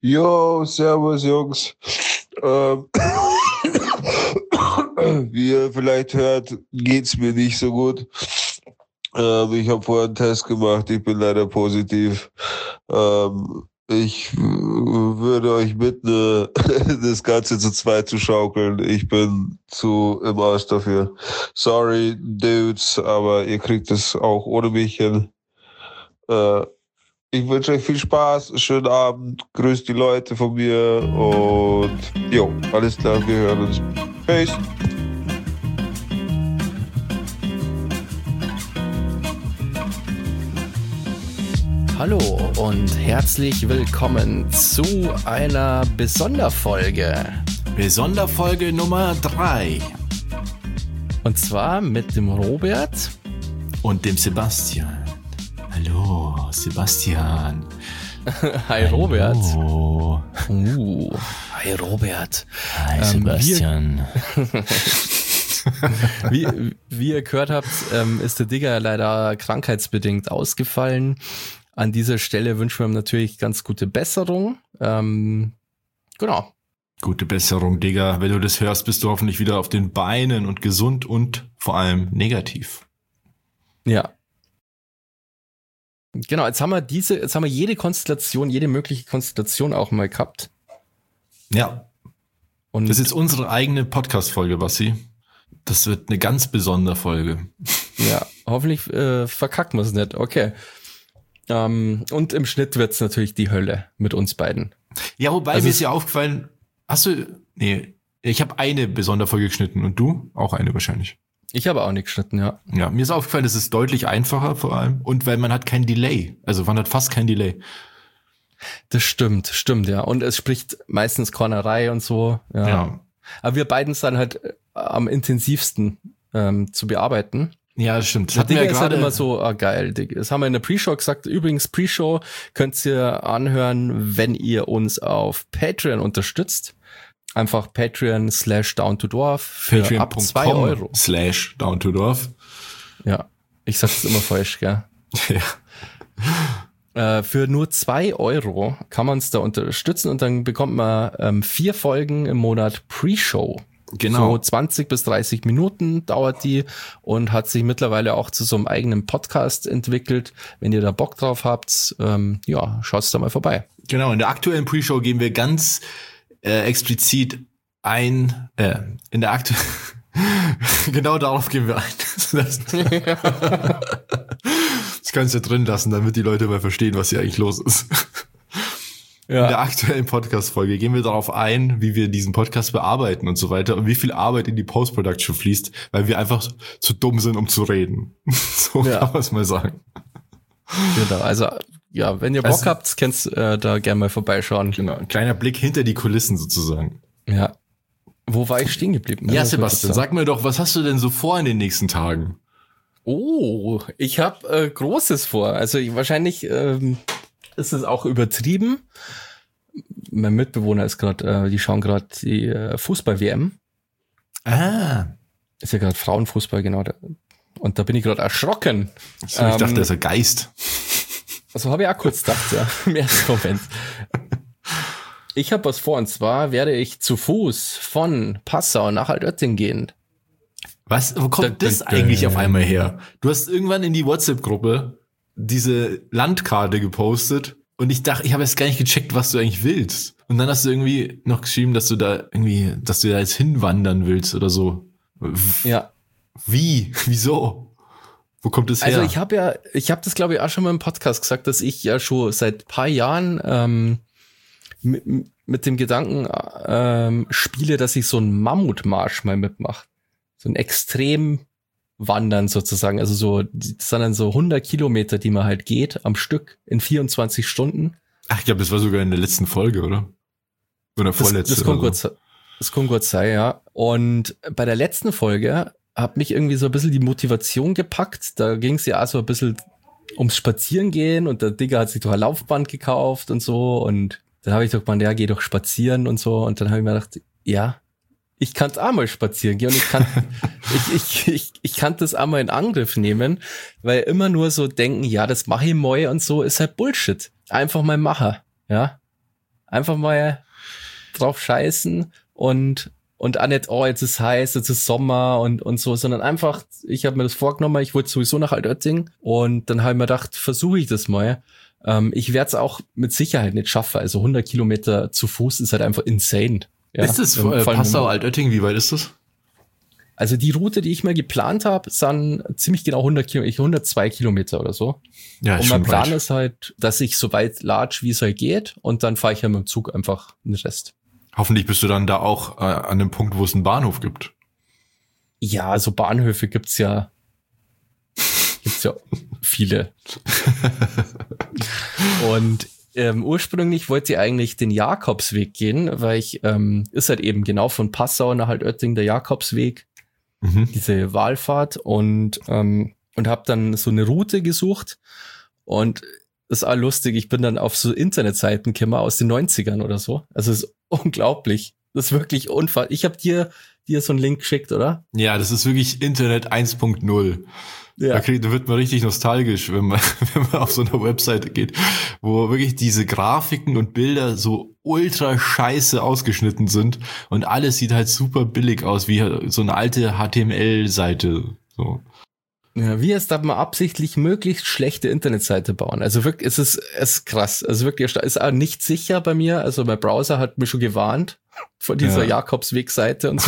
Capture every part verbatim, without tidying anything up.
Jo, servus Jungs. Ähm, wie ihr vielleicht hört, geht's mir nicht so gut. Ähm, ich habe vorher einen Test gemacht, ich bin leider positiv. Ähm, ich w- würde euch bitten, das Ganze zu zweit zu schaukeln. Ich bin zu im Arsch dafür. Sorry, Dudes, aber ihr kriegt es auch ohne mich hin. Äh, Ich wünsche euch viel Spaß, schönen Abend, grüßt die Leute von mir und jo, alles klar, wir hören uns. Peace. Hallo und herzlich willkommen zu einer Besonderfolge. Besonderfolge Nummer drei. Und zwar mit dem Robert und dem Sebastian. Hallo, Sebastian. Hi Robert. Hallo. Uh, hi Robert. Hi ähm, Sebastian. wie, wie ihr gehört habt, ähm, ist der Digger leider krankheitsbedingt ausgefallen. An dieser Stelle wünschen wir ihm natürlich ganz gute Besserung. Ähm, genau. Gute Besserung, Digga. Wenn du das hörst, bist du hoffentlich wieder auf den Beinen und gesund und vor allem negativ. Ja. Genau, jetzt haben wir diese, jetzt haben wir jede Konstellation, jede mögliche Konstellation auch mal gehabt. Ja. Und das ist unsere eigene Podcast-Folge, Bassi. Das wird eine ganz besondere Folge. Ja, hoffentlich äh, verkacken wir es nicht. Okay. Ähm, und im Schnitt wird's natürlich die Hölle mit uns beiden. Ja, wobei also mir ist ja aufgefallen, hast du, nee, ich habe eine Besonderfolge geschnitten und du? Auch eine wahrscheinlich. Ich habe auch nicht geschnitten, ja. Ja, mir ist aufgefallen, es ist deutlich einfacher vor allem und weil man hat kein Delay, also man hat fast kein Delay. Das stimmt, stimmt, ja. Und es spricht meistens Kornerei und so. Ja. ja. Aber wir beiden sind halt am intensivsten ähm, zu bearbeiten. Ja, das stimmt. Das hat mir ja ist halt immer so, ah, geil. Das haben wir in der Pre-Show gesagt. Übrigens, Pre-Show könnt ihr anhören, wenn ihr uns auf Patreon unterstützt. Einfach Patreon slash down to Dorf für Patreon. Ab zwei Euro. Slash down to Dorf. Ja, ich sag's immer falsch, gell? Ja. Äh, für nur zwei Euro kann man uns da unterstützen und dann bekommt man ähm, vier Folgen im Monat Pre-Show. Genau. So zwanzig bis dreißig Minuten dauert die und hat sich mittlerweile auch zu so einem eigenen Podcast entwickelt. Wenn ihr da Bock drauf habt, ähm, ja, schaut's da mal vorbei. Genau, in der aktuellen Pre-Show gehen wir ganz äh, explizit ein, äh, in der aktuellen, genau darauf gehen wir ein. Das, das kannst du ja drin lassen, damit die Leute mal verstehen, was hier eigentlich los ist. Ja. In der aktuellen Podcast-Folge gehen wir darauf ein, wie wir diesen Podcast bearbeiten und so weiter und wie viel Arbeit in die Post-Production fließt, weil wir einfach zu dumm sind, um zu reden. So ja. Kann man es mal sagen. Genau, also ja, wenn ihr Bock also, habt, könnt äh, da gerne mal vorbeischauen. Genau, ein kleiner Blick hinter die Kulissen sozusagen. Ja. Wo war ich stehen geblieben? Ja, Sebastian, sag mir doch, was hast du denn so vor in den nächsten Tagen? Oh, ich habe äh, Großes vor. Also ich, wahrscheinlich ähm, ist es auch übertrieben. Mein Mitbewohner ist gerade, äh, die schauen gerade die äh, Fußball-W M. Ah. Ist ja gerade Frauenfußball, genau. Und da bin ich gerade erschrocken. So, ich ähm, dachte, das ist ein Geist. Also habe ich auch kurz gedacht, ja, im ersten Moment. Ich habe was vor, und zwar werde ich zu Fuß von Passau nach Altötting gehen. Was? Wo kommt da, das da, eigentlich da. auf einmal her? Du hast irgendwann in die WhatsApp-Gruppe diese Landkarte gepostet und ich dachte, ich habe jetzt gar nicht gecheckt, was du eigentlich willst. Und dann hast du irgendwie noch geschrieben, dass du da irgendwie, dass du da jetzt hinwandern willst oder so. Ja. Wie? Wieso? Wo kommt das her? Also ich habe ja, ich habe das glaube ich auch schon mal im Podcast gesagt, dass ich ja schon seit paar Jahren ähm, mit, mit dem Gedanken ähm, spiele, dass ich so einen Mammutmarsch mal mitmache. So ein extrem Wandern sozusagen, also so, das sind dann so hundert Kilometer, die man halt geht am Stück in vierundzwanzig Stunden. Ach, ich glaube, das war sogar in der letzten Folge, oder? Oder vorletzte. Das, das, kann gut, so. das kann gut sein, ja. Und bei der letzten Folge hat mich irgendwie so ein bisschen die Motivation gepackt. Da ging es ja auch so ein bisschen ums Spazierengehen und der Digger hat sich doch ein Laufband gekauft und so und dann habe ich doch gemeint, ja, geh doch spazieren und so und dann habe ich mir gedacht, ja, ich kann auch mal spazieren gehen und ich kann ich, ich, ich, ich kann das auch mal in Angriff nehmen, weil immer nur so denken, ja, das mache ich mal und so, ist halt Bullshit. Einfach mal machen, ja. Einfach mal drauf scheißen und und auch nicht, oh, jetzt ist heiß, jetzt ist Sommer und und so, sondern einfach, ich habe mir das vorgenommen, ich wollte sowieso nach Altötting und dann habe ich mir gedacht, versuche ich das mal. Ähm, ich werde es auch mit Sicherheit nicht schaffen, also hundert Kilometer zu Fuß ist halt einfach insane. Ja, ist das äh, Passau, Altötting, wie weit ist das? Also die Route, die ich mal geplant habe, sind ziemlich genau hundert Kilometer, hundertzwei Kilometer oder so. Ja, und mein Plan weit. ist halt, dass ich so weit latsch, wie es halt geht und dann fahre ich ja mit dem Zug einfach den Rest. Hoffentlich bist du dann da auch äh, an dem Punkt, wo es einen Bahnhof gibt. Ja, also Bahnhöfe gibt's ja gibt's ja viele. Und ähm, ursprünglich wollte ich eigentlich den Jakobsweg gehen, weil ich, ähm, ist halt eben genau von Passau nach Altötting der Jakobsweg, mhm. diese Wallfahrt und ähm, und habe dann so eine Route gesucht und das ist auch lustig, ich bin dann auf so Internetseiten gekommen aus den neunzigern oder so. Also es ist unglaublich. Das ist wirklich unfassbar. Ich habe dir dir so einen Link geschickt, oder? Ja, das ist wirklich Internet eins Punkt null. Ja. Da, kriegt, da wird man richtig nostalgisch, wenn man, wenn man auf so eine Webseite geht, wo wirklich diese Grafiken und Bilder so ultra scheiße ausgeschnitten sind und alles sieht halt super billig aus, wie so eine alte H T M L-Seite. So. Ja, wie es darf man absichtlich möglichst schlechte Internetseite bauen. Also wirklich, es ist, es ist krass. Also wirklich, ist auch nicht sicher bei mir. Also mein Browser hat mich schon gewarnt vor dieser ja. Jakobsweg-Seite und so.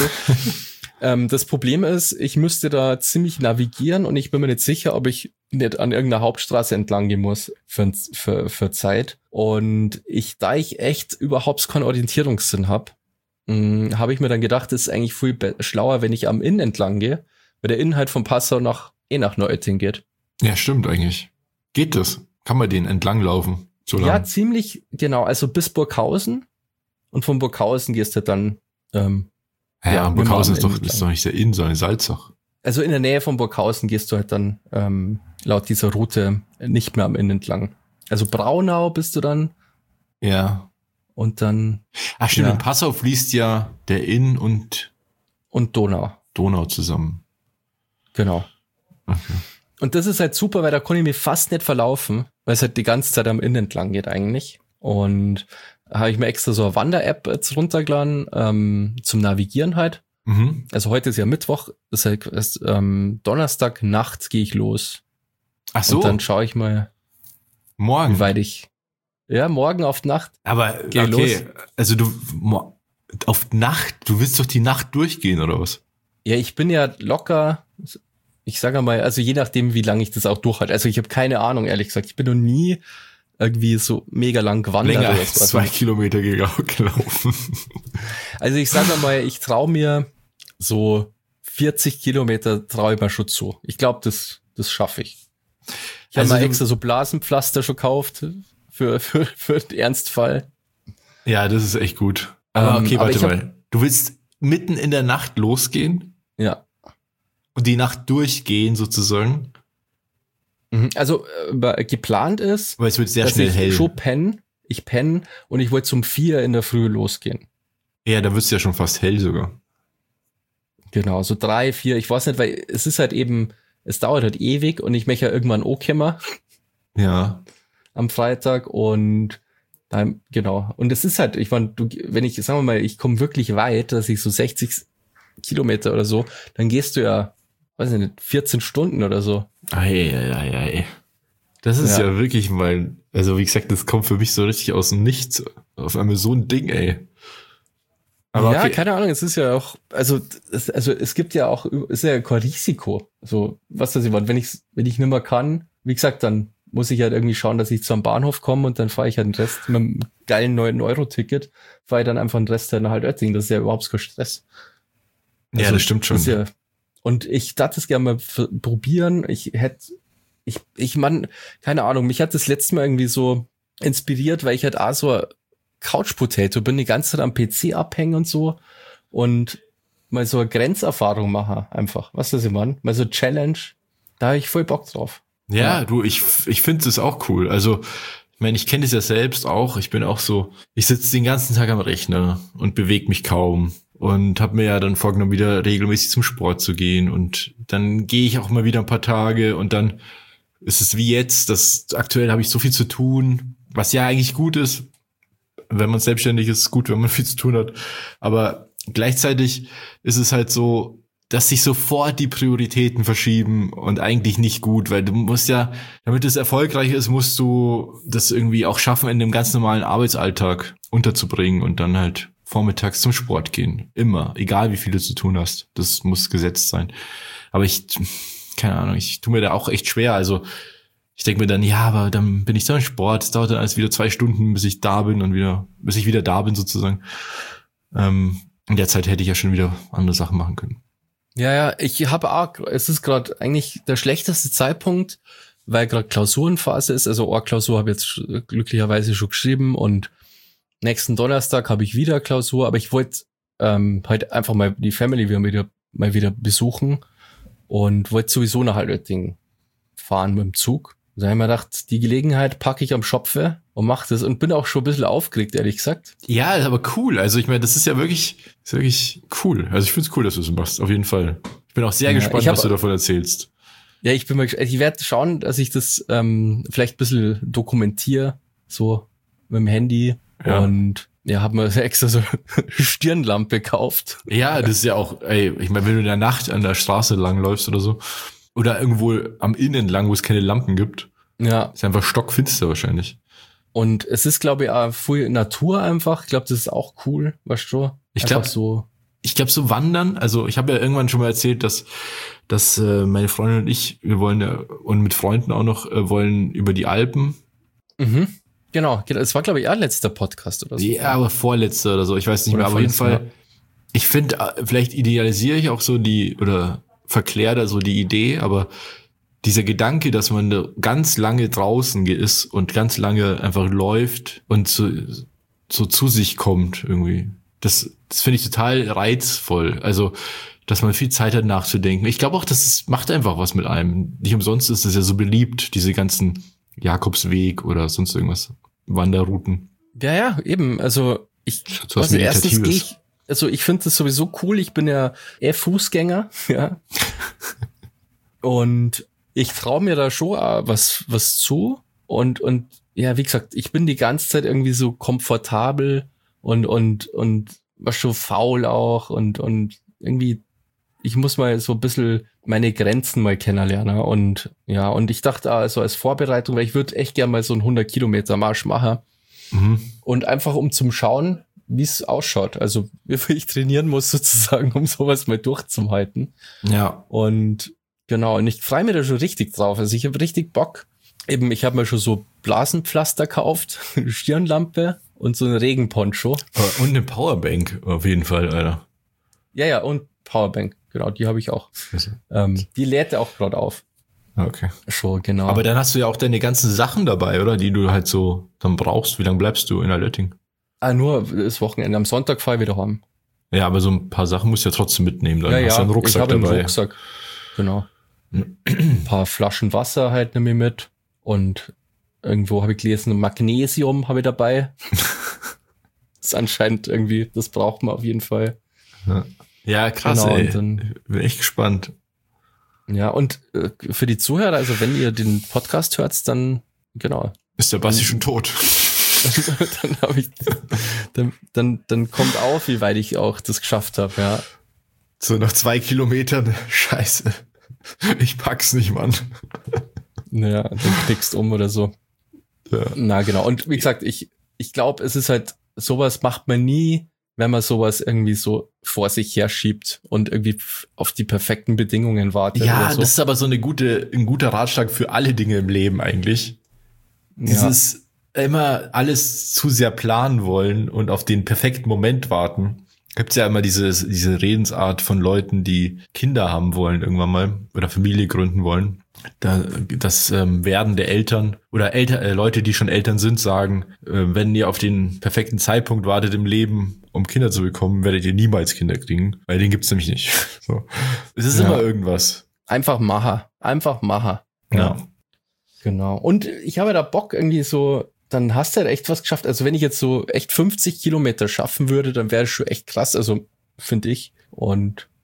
ähm, das Problem ist, ich müsste da ziemlich navigieren und ich bin mir nicht sicher, ob ich nicht an irgendeiner Hauptstraße entlang gehen muss für, für, für Zeit. Und ich, da ich echt überhaupt keinen Orientierungssinn habe, habe ich mir dann gedacht, es ist eigentlich viel be- schlauer, wenn ich am Inn entlang gehe, weil der Inn halt von Passau nach eh nach Neuötting geht. Ja, stimmt eigentlich. Geht das? Kann man den entlang laufen? So lang? Ja, ziemlich, genau. Also bis Burghausen und von Burghausen gehst du dann ähm, ja, ja, Burghausen ist doch, ist doch nicht der Inn, sondern Salzach. Also in der Nähe von Burghausen gehst du halt dann ähm, laut dieser Route nicht mehr am Inn entlang. Also Braunau bist du dann. Ja. Und dann. Ach stimmt, ja. in Passau fließt ja der Inn und und Donau. Donau zusammen. Genau. Okay. Und das ist halt super, weil da konnte ich mich fast nicht verlaufen, weil es halt die ganze Zeit am Inn entlang geht eigentlich. Und da habe ich mir extra so eine Wander-App jetzt runtergeladen, ähm, zum Navigieren halt. Mhm. Also heute ist ja Mittwoch, das ist halt erst, ähm, Donnerstag nachts gehe ich los. Ach so. Und dann schaue ich mal, morgen. wie weit ich, ja, morgen auf die Nacht. Aber, geh okay, los. Also du, auf Nacht, du willst doch die Nacht durchgehen, oder was? Ja, ich bin ja locker, ich sage mal, also je nachdem, wie lange ich das auch durchhalte. Also ich habe keine Ahnung, ehrlich gesagt. Ich bin noch nie irgendwie so mega lang gewandert. Länger als zwei Kilometer gelaufen. Also ich sage mal, ich traue mir so vierzig Kilometer traue ich mir schon zu. Ich glaube, das das schaffe ich. Ich also habe mal extra so Blasenpflaster schon gekauft für, für, für den Ernstfall. Ja, das ist echt gut. Aber okay, ähm, warte aber mal. Hab, du willst mitten in der Nacht losgehen? Ja. Und die Nacht durchgehen sozusagen? Also äh, geplant ist, weil es wird sehr dass schnell ich hell. schon penne, ich penne und ich wollte zum vier in der Früh losgehen. Ja, da wird es ja schon fast hell sogar. Genau, so drei, vier, ich weiß nicht, weil es ist halt eben, es dauert halt ewig und ich möchte ja irgendwann auch kommen. Ja. Am Freitag und dann, genau. Und es ist halt, ich meine, du, wenn ich, sagen wir mal, ich komme wirklich weit, dass ich so sechzig Kilometer oder so, dann gehst du ja, weiß ich nicht, vierzehn Stunden oder so. Ei, ei, ei, ei. Das ist ja. ja wirklich mal, also wie gesagt, das kommt für mich so richtig aus dem Nichts. Auf einmal so ein Ding, ey. Aber ja, okay. Keine Ahnung, es ist ja auch, also, es, also es gibt ja auch, es ist ja kein Risiko. So, was das immer, wenn ich, wenn ich nicht mehr kann, wie gesagt, dann muss ich halt irgendwie schauen, dass ich zum Bahnhof komme und dann fahre ich halt den Rest mit einem geilen neuen Euro-Ticket, fahre ich dann einfach den Rest nach Altötting. Das ist ja überhaupt kein Stress. Also, ja, das stimmt schon. Das ja, und ich darf das gerne mal f- probieren. Ich hätte, ich, ich man, keine Ahnung, mich hat das letzte Mal irgendwie so inspiriert, weil ich halt auch so Couch-Potato bin, die ganze Zeit am P C abhängen und so und mal so eine Grenzerfahrung machen einfach. Was ist das, Mann? Mal so Challenge, da habe ich voll Bock drauf. Ja, ja. du, ich, ich finde es auch cool. Also, ich meine, ich kenne das ja selbst auch. Ich bin auch so, ich sitze den ganzen Tag am Rechner und bewege mich kaum. Und habe mir ja dann vorgenommen, wieder regelmäßig zum Sport zu gehen. Und dann gehe ich auch mal wieder ein paar Tage und dann ist es wie jetzt, dass aktuell habe ich so viel zu tun, was ja eigentlich gut ist, wenn man selbstständig ist, ist gut, wenn man viel zu tun hat. Aber gleichzeitig ist es halt so, dass sich sofort die Prioritäten verschieben und eigentlich nicht gut, weil du musst ja, damit es erfolgreich ist, musst du das irgendwie auch schaffen, in dem ganz normalen Arbeitsalltag unterzubringen und dann halt vormittags zum Sport gehen. Immer. Egal, wie viel du zu tun hast. Das muss gesetzt sein. Aber ich, keine Ahnung, ich tue mir da auch echt schwer. Also ich denke mir dann, ja, aber dann bin ich da im Sport. Es dauert dann alles wieder zwei Stunden, bis ich da bin und wieder, bis ich wieder da bin sozusagen. Ähm, in der Zeit hätte ich ja schon wieder andere Sachen machen können. Ja, ja, ich habe auch, es ist gerade eigentlich der schlechteste Zeitpunkt, weil gerade Klausurenphase ist. Also eine Klausur habe ich jetzt glücklicherweise schon geschrieben und nächsten Donnerstag habe ich wieder Klausur, aber ich wollte ähm, heute einfach mal die Family wieder, mal wieder besuchen und wollte sowieso nach Altötting fahren mit dem Zug. Da habe ich mir gedacht, die Gelegenheit packe ich am Schopfe und mache das und bin auch schon ein bisschen aufgeregt, ehrlich gesagt. Ja, aber cool. Also ich meine, das ist ja wirklich, ist wirklich cool. Also ich finde es cool, dass du es machst, auf jeden Fall. Ich bin auch sehr ja, gespannt, hab, was du davon erzählst. Ja, ich bin mal gespannt. Ich werde schauen, dass ich das ähm, vielleicht ein bisschen dokumentiere, so mit dem Handy. Ja. Und ja, hab mir extra so Stirnlampe gekauft. Ja, das ist ja auch, ey, ich meine, wenn du in der Nacht an der Straße langläufst oder so, oder irgendwo am Innen lang, wo es keine Lampen gibt, ja, ist einfach stockfinster wahrscheinlich. Und es ist, glaube ich, auch viel Natur einfach. Ich glaube, das ist auch cool, weißt du? Ich glaube so. Ich glaube, so wandern, also ich habe ja irgendwann schon mal erzählt, dass dass äh, meine Freundin und ich, wir wollen ja, und mit Freunden auch noch, äh, wollen über die Alpen. Mhm. Genau, es war, glaube ich, auch letzter Podcast oder so. Ja, aber vorletzter oder so, ich weiß nicht oder mehr, aber auf jeden Fall, ja. Ich finde, vielleicht idealisiere ich auch so die, oder verkläre da so die Idee, aber dieser Gedanke, dass man da ganz lange draußen ist und ganz lange einfach läuft und so, so zu sich kommt irgendwie, das, das finde ich total reizvoll. Also, dass man viel Zeit hat nachzudenken. Ich glaube auch, dass es macht einfach was mit einem. Nicht umsonst ist es ja so beliebt, diese ganzen Jakobsweg oder sonst irgendwas, Wanderrouten. Ja, ja, eben. Also ich, so was also erstens gehe ich, also ich finde das sowieso cool. Ich bin ja eher Fußgänger, ja. Und ich traue mir da schon was was zu. Und und ja, wie gesagt, ich bin die ganze Zeit irgendwie so komfortabel und und und war schon faul auch und und irgendwie, ich muss mal so ein bisschen meine Grenzen mal kennenlernen und ja, und ich dachte also als Vorbereitung, weil ich würde echt gerne mal so einen hundert Kilometer Marsch machen mhm. und einfach um zum Schauen, wie es ausschaut, also wie viel ich trainieren muss sozusagen, um sowas mal durchzuhalten. Ja. Und genau, und ich freue mich da schon richtig drauf, also ich habe richtig Bock. Eben, ich habe mir schon so Blasenpflaster gekauft, Stirnlampe und so ein Regenponcho. Und eine Powerbank auf jeden Fall, Alter. Ja, ja, und Powerbank, genau, die habe ich auch. Also. Ähm, die lädt er auch gerade auf. Okay. Schon, genau. Aber dann hast du ja auch deine ganzen Sachen dabei, oder? Die du halt so dann brauchst. Wie lange bleibst du in Altötting? Ah, nur das Wochenende. Am Sonntag fahre ich wieder heim. Ja, aber so ein paar Sachen musst du ja trotzdem mitnehmen. Dann ja, hast du ja, einen Rucksack ich habe einen dabei. Rucksack. Genau. Ein paar Flaschen Wasser halt nehme ich mit. Und irgendwo habe ich gelesen, Magnesium habe ich dabei. Das ist anscheinend irgendwie, das braucht man auf jeden Fall. Ja, ja krass, genau, ey. Dann, bin echt gespannt. Ja, und äh, für die Zuhörer, also wenn ihr den Podcast hört, dann, genau. Ist der Basti schon tot? dann dann habe ich, dann, dann, dann kommt auf, wie weit ich auch das geschafft habe, ja. So nach zwei Kilometern, scheiße. Ich pack's nicht, Mann. Naja, dann klickst um oder so. Ja. Na, genau. Und wie gesagt, ich, ich glaube, es ist halt, sowas macht man nie, wenn man sowas irgendwie so vor sich herschiebt und irgendwie auf die perfekten Bedingungen wartet. Ja, oder so. Das ist aber so eine gute, ein guter Ratschlag für alle Dinge im Leben eigentlich. Dieses ja. immer alles zu sehr planen wollen und auf den perfekten Moment warten. Gibt's ja immer diese, diese Redensart von Leuten, die Kinder haben wollen irgendwann mal oder Familie gründen wollen. Da, das ähm, Werden der Eltern oder Eltern, äh, Leute, die schon Eltern sind, sagen, äh, wenn ihr auf den perfekten Zeitpunkt wartet im Leben, um Kinder zu bekommen, werdet ihr niemals Kinder kriegen, weil den gibt's nämlich nicht. So. Es ist ja. immer irgendwas. Einfach Macher. Einfach Macher. Ja. ja. Genau. Und ich habe da Bock irgendwie so, dann hast du halt echt was geschafft. Also wenn ich jetzt so echt fünfzig Kilometer schaffen würde, dann wäre es schon echt krass. Also finde ich. Und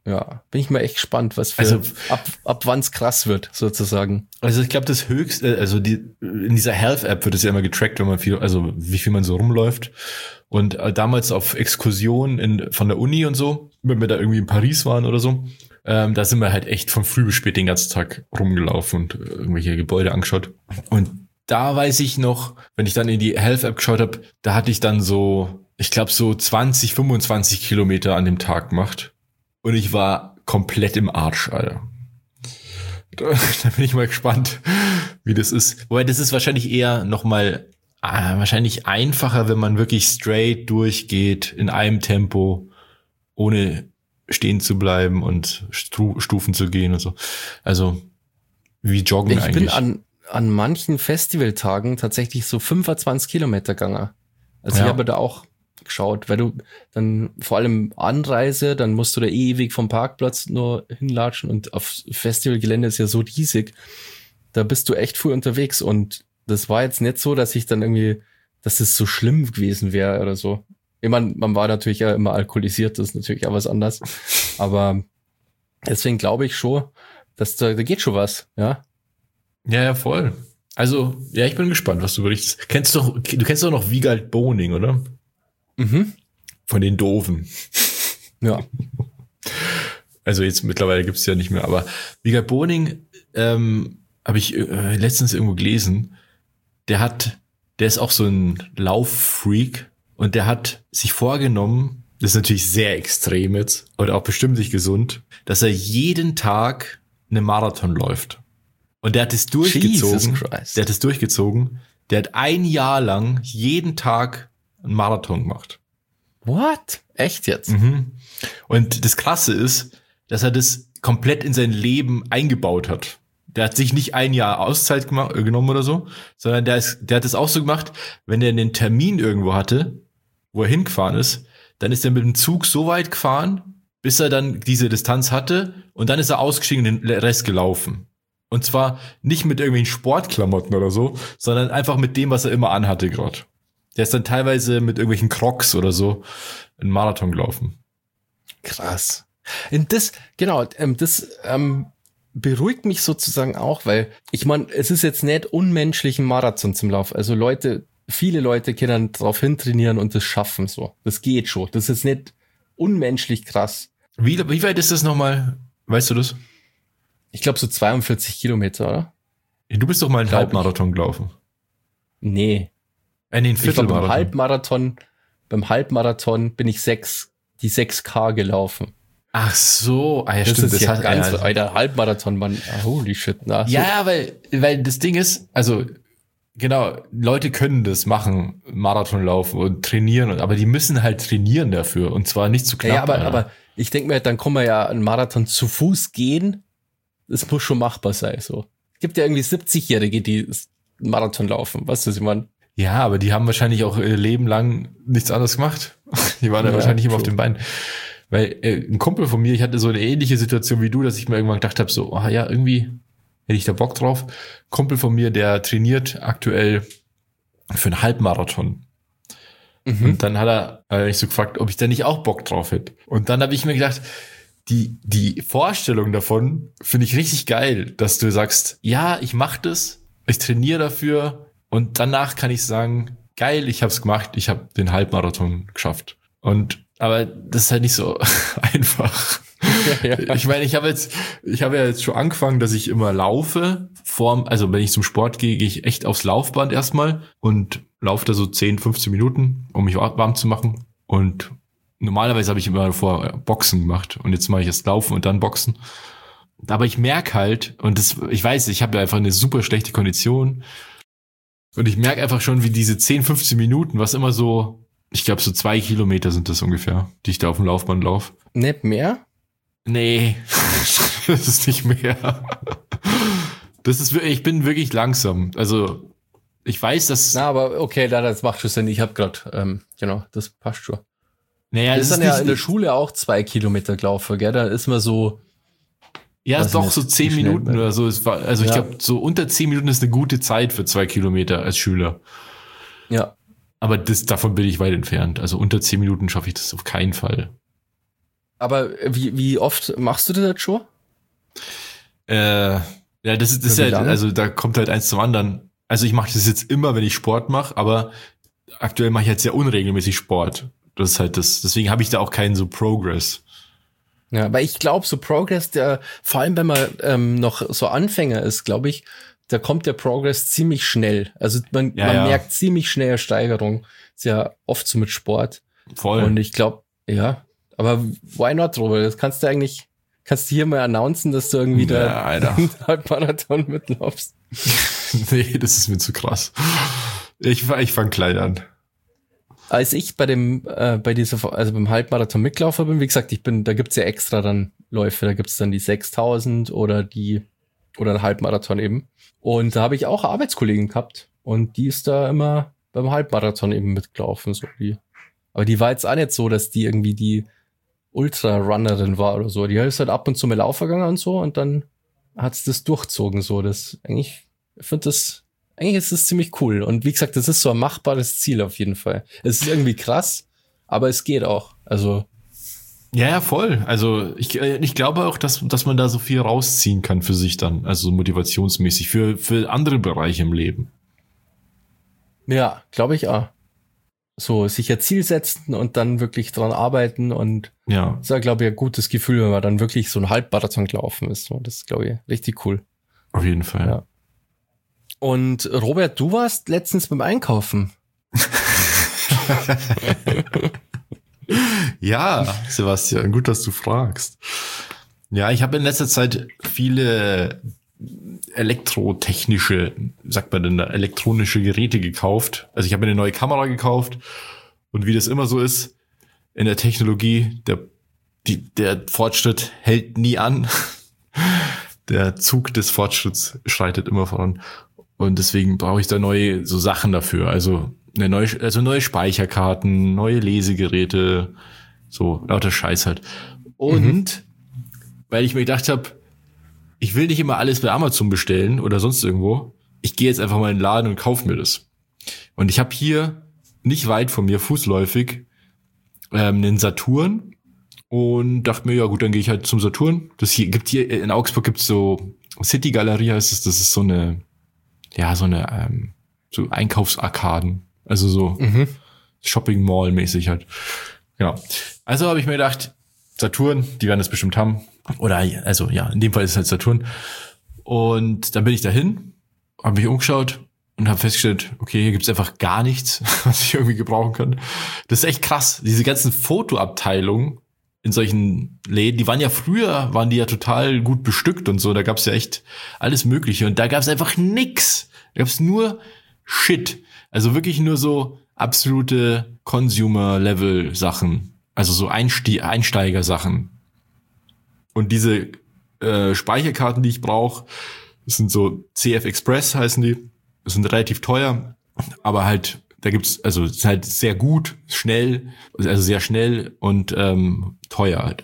Ja, bin ich mal echt gespannt, was für, Also, ab, ab wann es krass wird, sozusagen. Also ich glaube, das höchste, also die, in dieser Health-App wird es ja immer getrackt, wenn man viel, also wie viel man so rumläuft. Und äh, damals auf Exkursionen in, von der Uni und so, wenn wir da irgendwie in Paris waren oder so, ähm, da sind wir halt echt von früh bis spät den ganzen Tag rumgelaufen und äh, irgendwelche Gebäude angeschaut. Und da weiß ich noch, wenn ich dann in die Health-App geschaut habe, da hatte ich dann so, ich glaube so zwanzig, fünfundzwanzig Kilometer an dem Tag gemacht. Und ich war komplett im Arsch, Alter. Da, da bin ich mal gespannt, wie das ist. Wobei, das ist wahrscheinlich eher nochmal, ah, wahrscheinlich einfacher, wenn man wirklich straight durchgeht, in einem Tempo, ohne stehen zu bleiben und Stu- Stufen zu gehen und so. Also, wie joggen Ich eigentlich. bin an, an manchen Festivaltagen tatsächlich so fünfundzwanzig Kilometer gegangen. Also Ja. ich habe da auch geschaut, weil du dann vor allem Anreise, dann musst du da ewig vom Parkplatz nur hinlatschen und auf Festivalgelände ist ja so riesig, da bist du echt früh unterwegs und das war jetzt nicht so, dass ich dann irgendwie, dass es so schlimm gewesen wäre oder so. Ich meine, man war natürlich ja immer alkoholisiert, das ist natürlich auch was anderes, aber deswegen glaube ich schon, dass da, da geht schon was, ja. Ja, ja, voll. Also, ja, ich bin gespannt, was du berichtest. Kennst du doch, du kennst doch noch Wiegald Boning, oder? Mhm. Von den Doofen. Ja. Also jetzt mittlerweile gibt's ja nicht mehr, aber Wiegald Boning ähm, habe ich äh, letztens irgendwo gelesen, der hat, der ist auch so ein Lauffreak und der hat sich vorgenommen, das ist natürlich sehr extrem jetzt oder auch bestimmt nicht gesund, dass er jeden Tag einen Marathon läuft. Und der hat es durchgezogen. Jesus Christ. Der hat es durchgezogen. Der hat ein Jahr lang jeden Tag einen Marathon gemacht. What? Echt jetzt? Mhm. Und das Krasse ist, dass er das komplett in sein Leben eingebaut hat. Der hat sich nicht ein Jahr Auszeit gemacht, äh, genommen oder so, sondern der, ist, der hat das auch so gemacht, wenn er einen Termin irgendwo hatte, wo er hingefahren ist, dann ist er mit dem Zug so weit gefahren, bis er dann diese Distanz hatte und dann ist er ausgestiegen und den Rest gelaufen. Und zwar nicht mit irgendwelchen Sportklamotten oder so, sondern einfach mit dem, was er immer anhatte gerade. Der ist dann teilweise mit irgendwelchen Crocs oder so einen Marathon gelaufen. Krass. Und das, genau, ähm, das ähm, beruhigt mich sozusagen auch, weil ich meine, es ist jetzt nicht unmenschlich, ein Marathon zum Lauf. Also Leute, viele Leute können darauf hintrainieren und das schaffen so. Das geht schon. Das ist nicht unmenschlich krass. Wie, wie weit ist das nochmal? Weißt du das? Ich glaube so zweiundvierzig Kilometer, oder? Du bist doch mal einen Glaub Halbmarathon gelaufen. Nee. Äh, nee, einen Ich war beim Viertelmarathon. Halbmarathon, beim Halbmarathon bin ich sechs, die sechs K gelaufen. Ach so, ah ja, Das stimmt. ist Das ja hat, ganz, ja, Alter, Halbmarathon, Mann, holy shit. Na, so. ja, weil, weil das Ding ist, also genau, Leute können das machen, Marathon laufen und trainieren, aber die müssen halt trainieren dafür und zwar nicht zu knapp. Ja, aber, Alter. aber ich denke mir, dann kann man ja einen Marathon zu Fuß gehen. Das muss schon machbar sein, so. Es gibt ja irgendwie siebzig-Jährige, die einen Marathon laufen. Weißt du, was ich meine? Ja, aber die haben wahrscheinlich auch ihr Leben lang nichts anderes gemacht. Die waren ja, Ja, wahrscheinlich immer true. auf den Beinen. Weil äh, ein Kumpel von mir, ich hatte so eine ähnliche Situation wie du, dass ich mir irgendwann gedacht habe, so, ah ja, irgendwie hätte ich da Bock drauf. Kumpel von mir, der trainiert aktuell für einen Halbmarathon. Mhm. Und dann hat er äh, mich so gefragt, ob ich da nicht auch Bock drauf hätte. Und dann habe ich mir gedacht, die die Vorstellung davon finde ich richtig geil, dass du sagst, ja, ich mache das, ich trainiere dafür und danach kann ich sagen, geil, ich habe es gemacht, ich habe den Halbmarathon geschafft. Und aber das ist halt nicht so einfach. Ja, ja. Ich meine, ich habe jetzt, ich habe ja jetzt schon angefangen, dass ich immer laufe. Vorm, also wenn ich zum Sport gehe, gehe ich echt aufs Laufband erstmal und laufe da so zehn, fünfzehn Minuten, um mich warm zu machen. Und normalerweise habe ich immer davor Boxen gemacht und jetzt mache ich erst Laufen und dann Boxen. Aber ich merke halt, und das, ich weiß, ich habe ja einfach eine super schlechte Kondition und ich merke einfach schon, wie diese zehn, fünfzehn Minuten, was immer so, ich glaube so zwei Kilometer sind das ungefähr, die ich da auf dem Laufband laufe. Nicht mehr? Nee, das ist nicht mehr. Das ist wirklich, ich bin wirklich langsam. Also ich weiß, dass. Na, aber okay, da, das macht schon Sinn. Ich habe gerade, ähm, genau, das passt schon. Naja, Das das ist ist dann ja in der nicht. Schule auch zwei Kilometer gelaufen, gell? Da ist man so, Ja, weiß ist doch nicht, so zehn wie schnell Minuten man- oder so. Es war, also ich Ja. glaube, so unter zehn Minuten ist eine gute Zeit für zwei Kilometer als Schüler. ja. Aber das, davon bin ich weit entfernt. Also unter zehn Minuten schaffe ich das auf keinen Fall. Aber wie, wie oft machst du das jetzt schon? Äh, ja, das ist, das ist halt, also da kommt halt eins zum anderen. Also ich mache das jetzt immer, wenn ich Sport mache, aber aktuell mache ich halt sehr unregelmäßig Sport. Das ist halt das, deswegen habe ich da auch keinen so Progress. Ja, weil ich glaube, so Progress, der, vor allem wenn man ähm, noch so Anfänger ist, glaube ich, da kommt der Progress ziemlich schnell. Also man, ja, man ja. merkt ziemlich schnell Steigerung. Ist ja oft so mit Sport. Voll. Und ich glaube, ja, aber why not, Robert? Das kannst du eigentlich, kannst du hier mal announcen, dass du irgendwie ja, da einen Halbmarathon mitlaufst. Nee, das ist mir zu krass. Ich, ich fange klein an. Als ich bei dem, äh, bei dieser, also beim Halbmarathon Mitläufer bin, wie gesagt, ich bin, da gibt's ja extra dann Läufe, da gibt's dann die sechstausend oder die, oder ein Halbmarathon eben. Und da habe ich auch eine Arbeitskollegin gehabt und die ist da immer beim Halbmarathon eben mitgelaufen, so die. Aber die war jetzt auch nicht so, dass die irgendwie die Ultra-Runnerin war oder so. Die ist halt ab und zu mal laufen gegangen und so und dann hat's das durchzogen, so. Das, eigentlich, ich finde das, eigentlich ist das ziemlich cool. Und wie gesagt, das ist so ein machbares Ziel auf jeden Fall. Es ist irgendwie krass, aber es geht auch. Also. Ja, ja, voll. Also ich, ich glaube auch, dass, dass man da so viel rausziehen kann für sich dann. Also motivationsmäßig, für, für andere Bereiche im Leben. Ja, glaube ich auch. So, sich ein Ziel setzen und dann wirklich dran arbeiten und ja. Das ist ja, glaube ich, ein gutes Gefühl, wenn man dann wirklich so ein Halbmarathon gelaufen ist. So, das ist, glaube ich, richtig cool. Auf jeden Fall. Ja. Und Robert, du warst letztens beim Einkaufen. Ja, Sebastian, gut, dass du fragst. Ja, ich habe in letzter Zeit viele elektrotechnische, sagt man denn, elektronische Geräte gekauft. Also ich habe mir eine neue Kamera gekauft und wie das immer so ist in der Technologie, der, die, der Fortschritt hält nie an. Der Zug des Fortschritts schreitet immer voran und deswegen brauche ich da neue so Sachen dafür. Also eine neue, also neue Speicherkarten, neue Lesegeräte, so lauter Scheiß halt. Und mhm. weil ich mir gedacht habe, ich will nicht immer alles bei Amazon bestellen oder sonst irgendwo. Ich gehe jetzt einfach mal in den Laden und kaufe mir das. Und ich habe hier nicht weit von mir, fußläufig, ähm, einen Saturn und dachte mir, ja gut, dann gehe ich halt zum Saturn. Das hier gibt hier in Augsburg gibt's so City Galerie heißt es. Das ist so eine, ja so eine ähm, so Einkaufsarkaden, also so mhm. Shopping Mall mäßig halt. Genau. Also habe ich mir gedacht, Saturn, die werden das bestimmt haben. Oder, also ja, in dem Fall ist es halt Saturn. Und dann bin ich dahin, habe mich umgeschaut und habe festgestellt, okay, hier gibt's einfach gar nichts, was ich irgendwie gebrauchen kann. Das ist echt krass. Diese ganzen Fotoabteilungen in solchen Läden, die waren ja früher, waren die ja total gut bestückt und so. Da gab's ja echt alles Mögliche. Und da gab's einfach nix. Da gab's nur Shit. Also wirklich nur so absolute Consumer-Level-Sachen. Also so Einste- Einsteiger-Sachen. Und diese äh, Speicherkarten, die ich brauche, das sind so C F Express heißen die. Das sind relativ teuer, aber halt, da gibt's, also es ist halt sehr gut, schnell, also sehr schnell und ähm, teuer halt.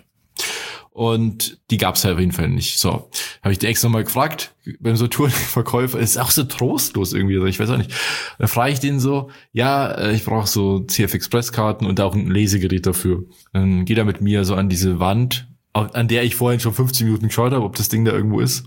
Und die gab's halt auf jeden Fall nicht. So, habe ich die extra mal gefragt beim Saturn-Verkäufer. Ist auch so trostlos irgendwie, also ich weiß auch nicht. Da frage ich den so, ja, ich brauche so C F Express-Karten und auch ein Lesegerät dafür. Dann geht er mit mir so an diese Wand, an der ich vorhin schon fünfzehn Minuten geschaut habe, ob das Ding da irgendwo ist.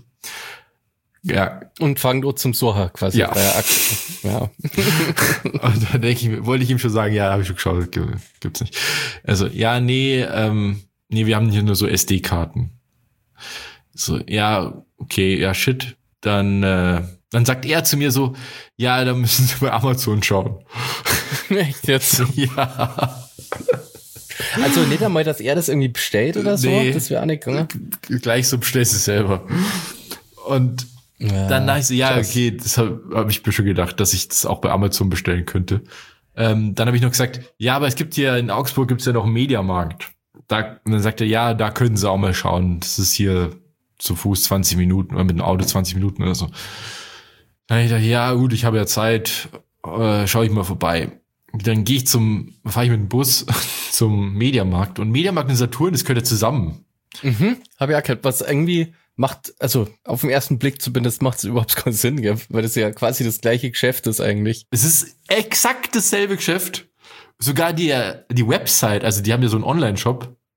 Ja. Und fangen dort zum Soha quasi. Ja. ja. Und dann denke ich, wollte ich ihm schon sagen, ja, habe ich schon geschaut, gibt's nicht. Also, ja, nee, ähm, nee, wir haben hier nur so S D-Karten. So, ja, okay, ja, shit. Dann, äh, dann sagt er zu mir so, ja, da müssen Sie bei Amazon schauen. Echt jetzt? Ja. Also nicht einmal, dass er das irgendwie bestellt oder so? Nee, das wäre auch nicht gegangen. Gleich so bestellst du es selber. Und ja, dann dachte ich so, ja, okay, das habe hab ich mir schon gedacht, dass ich das auch bei Amazon bestellen könnte. Ähm, dann habe ich noch gesagt, ja, aber es gibt hier in Augsburg gibt's ja noch einen Mediamarkt. Da, und dann sagt er, ja, da können Sie auch mal schauen. Das ist hier zu Fuß zwanzig Minuten oder mit dem Auto zwanzig Minuten oder so. Dann habe ich gedacht, ja, gut, ich habe ja Zeit, äh, schaue ich mal vorbei. Dann gehe ich zum, fahre ich mit dem Bus zum Mediamarkt und Mediamarkt und Saturn, das gehört ja zusammen. Mhm, habe ich erkannt, was irgendwie macht, also auf den ersten Blick zumindest macht es überhaupt keinen Sinn, gell? Weil das ja quasi das gleiche Geschäft ist eigentlich. Es ist exakt dasselbe Geschäft. Sogar die, die Website, also die haben ja so einen Online-Shop,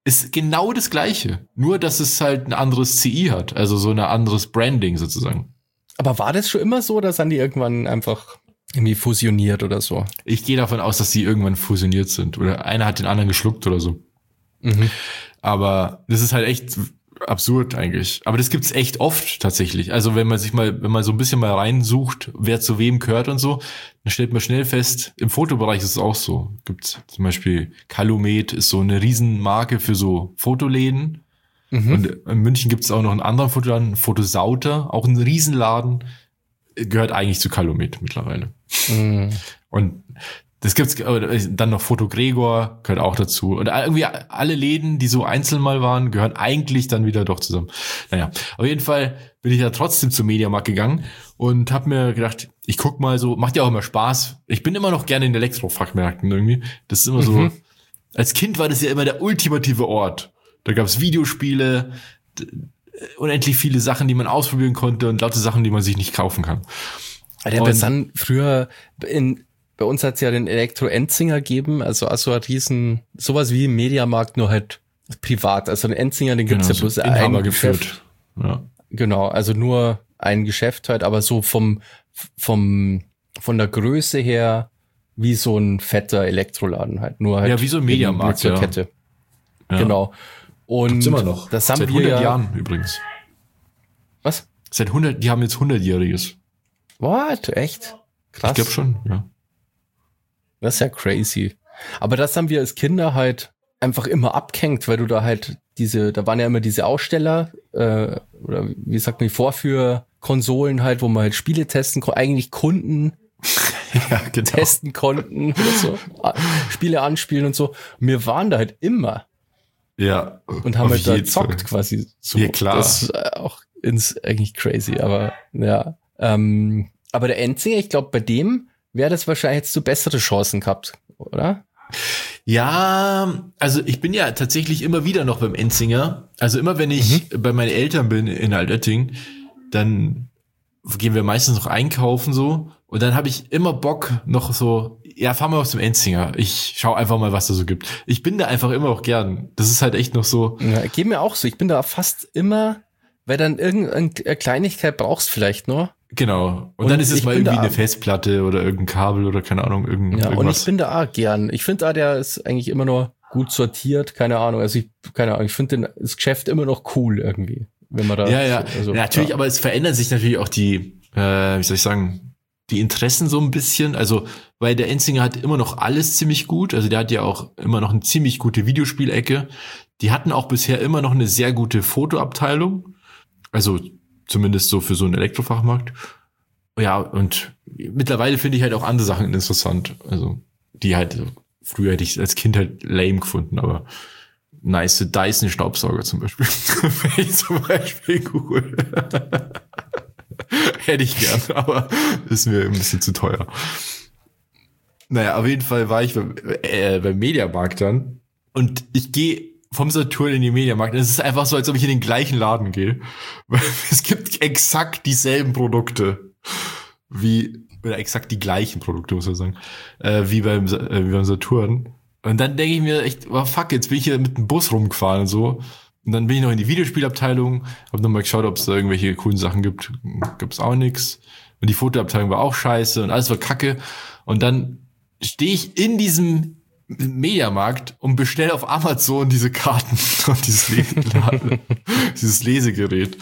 ist genau das Gleiche. Nur, dass es halt ein anderes C I hat. Also so ein anderes Branding sozusagen. Aber war das schon immer so, oder sind die irgendwann einfach irgendwie fusioniert oder so? Ich gehe davon aus, dass sie irgendwann fusioniert sind. Oder einer hat den anderen geschluckt oder so. Mhm. Aber das ist halt echt absurd eigentlich. Aber das gibt's echt oft tatsächlich. Also wenn man sich mal, wenn man so ein bisschen mal reinsucht, wer zu wem gehört und so, dann stellt man schnell fest, im Fotobereich ist es auch so. Gibt's zum Beispiel Calumet ist so eine Riesenmarke für so Fotoläden. Mhm. Und in München gibt's auch noch einen anderen Fotoladen, Fotosauter, auch ein Riesenladen, gehört eigentlich zu Calumet mittlerweile. Mhm. Und das gibt's dann noch Foto Gregor, gehört auch dazu. Und irgendwie alle Läden, die so einzeln mal waren, gehören eigentlich dann wieder doch zusammen. Naja, auf jeden Fall bin ich ja trotzdem zum Mediamarkt gegangen und habe mir gedacht, ich guck mal so, macht ja auch immer Spaß. Ich bin immer noch gerne in Elektrofachmärkten irgendwie. Das ist immer so, mhm. Als Kind war das ja immer der ultimative Ort. Da gab's Videospiele, unendlich viele Sachen, die man ausprobieren konnte und lauter Sachen, die man sich nicht kaufen kann. Der hat dann früher in Bei uns hat es ja den Elektro-Enzinger gegeben, also also ein riesen, sowas wie im Mediamarkt, nur halt privat. Also den Enzinger, den gibt's genau, ja bloß ein Geschäft. Ja. Genau, also nur ein Geschäft halt, aber so vom, vom, von der Größe her wie so ein fetter Elektroladen halt. Nur halt. Ja, wie so ein Mediamarkt, ja. Kette. Ja. Genau. Und gibt's immer noch. Das haben Seit wir hundert ja, Jahren übrigens. Was? Seit hundert, die haben jetzt hundertjähriges. What? Echt? Krass. Ich glaube schon, ja. Das ist ja crazy. Aber das haben wir als Kinder halt einfach immer abgehängt, weil du da halt diese, da waren ja immer diese Aussteller, äh, oder wie sagt man, die Vorführkonsolen halt, wo man halt Spiele testen konnte, eigentlich Kunden ja, genau. testen konnten, oder so, Spiele anspielen und so. Und wir waren da halt immer. Ja. Und haben halt da gezockt quasi. So. Ja, klar. Das ist auch ins, eigentlich crazy, aber ja. Ähm, aber der Enzinger, ich glaube, bei dem wäre das wahrscheinlich jetzt so bessere Chancen gehabt, oder? Ja, also ich bin ja tatsächlich immer wieder noch beim Enzinger. Also immer wenn ich mhm. bei meinen Eltern bin in Altötting, dann gehen wir meistens noch einkaufen so. Und dann habe ich immer Bock noch so, ja, fahren wir auf zum Enzinger. Ich schau einfach mal, was da so gibt. Ich bin da einfach immer noch gern. Das ist halt echt noch so. Ja, geht mir auch so. Ich bin da fast immer, weil dann irgendeine Kleinigkeit brauchst vielleicht nur. Genau. Und, und dann ist es mal irgendwie eine Festplatte oder irgendein Kabel oder keine Ahnung, irgend, ja, irgendwas. Und ich bin da auch gern. Ich finde da, der ist eigentlich immer noch gut sortiert, keine Ahnung. Also ich, keine Ahnung, ich finde das Geschäft immer noch cool irgendwie, wenn man da. Ja, ja. Also, ja natürlich, ja. Aber es verändern sich natürlich auch die, äh, wie soll ich sagen, die Interessen so ein bisschen. Also, weil der Enzinger hat immer noch alles ziemlich gut. Also der hat ja auch immer noch eine ziemlich gute Videospielecke. Die hatten auch bisher immer noch eine sehr gute Fotoabteilung. Also zumindest so für so einen Elektrofachmarkt. Ja, und mittlerweile finde ich halt auch andere Sachen interessant. Also, die halt, früher hätte ich als Kind halt lame gefunden, aber nice Dyson-Staubsauger zum Beispiel. Finde ich zum Beispiel cool. Hätte ich gern, aber ist mir ein bisschen zu teuer. Naja, auf jeden Fall war ich beim, äh, beim Mediamarkt dann und ich gehe vom Saturn in die Mediamarkt. Es ist einfach so, als ob ich in den gleichen Laden gehe. Es gibt exakt dieselben Produkte wie, oder exakt die gleichen Produkte, muss man sagen, äh, wie beim, äh, wie beim Saturn. Und dann denke ich mir echt, oh fuck, jetzt bin ich hier mit dem Bus rumgefahren und so. Und dann bin ich noch in die Videospielabteilung, habe nochmal geschaut, ob es da irgendwelche coolen Sachen gibt. Gibt's auch nix. Und die Fotoabteilung war auch scheiße und alles war kacke. Und dann stehe ich in diesem Mediamarkt und bestelle auf Amazon diese Karten und dieses, Le- dieses Lesegerät.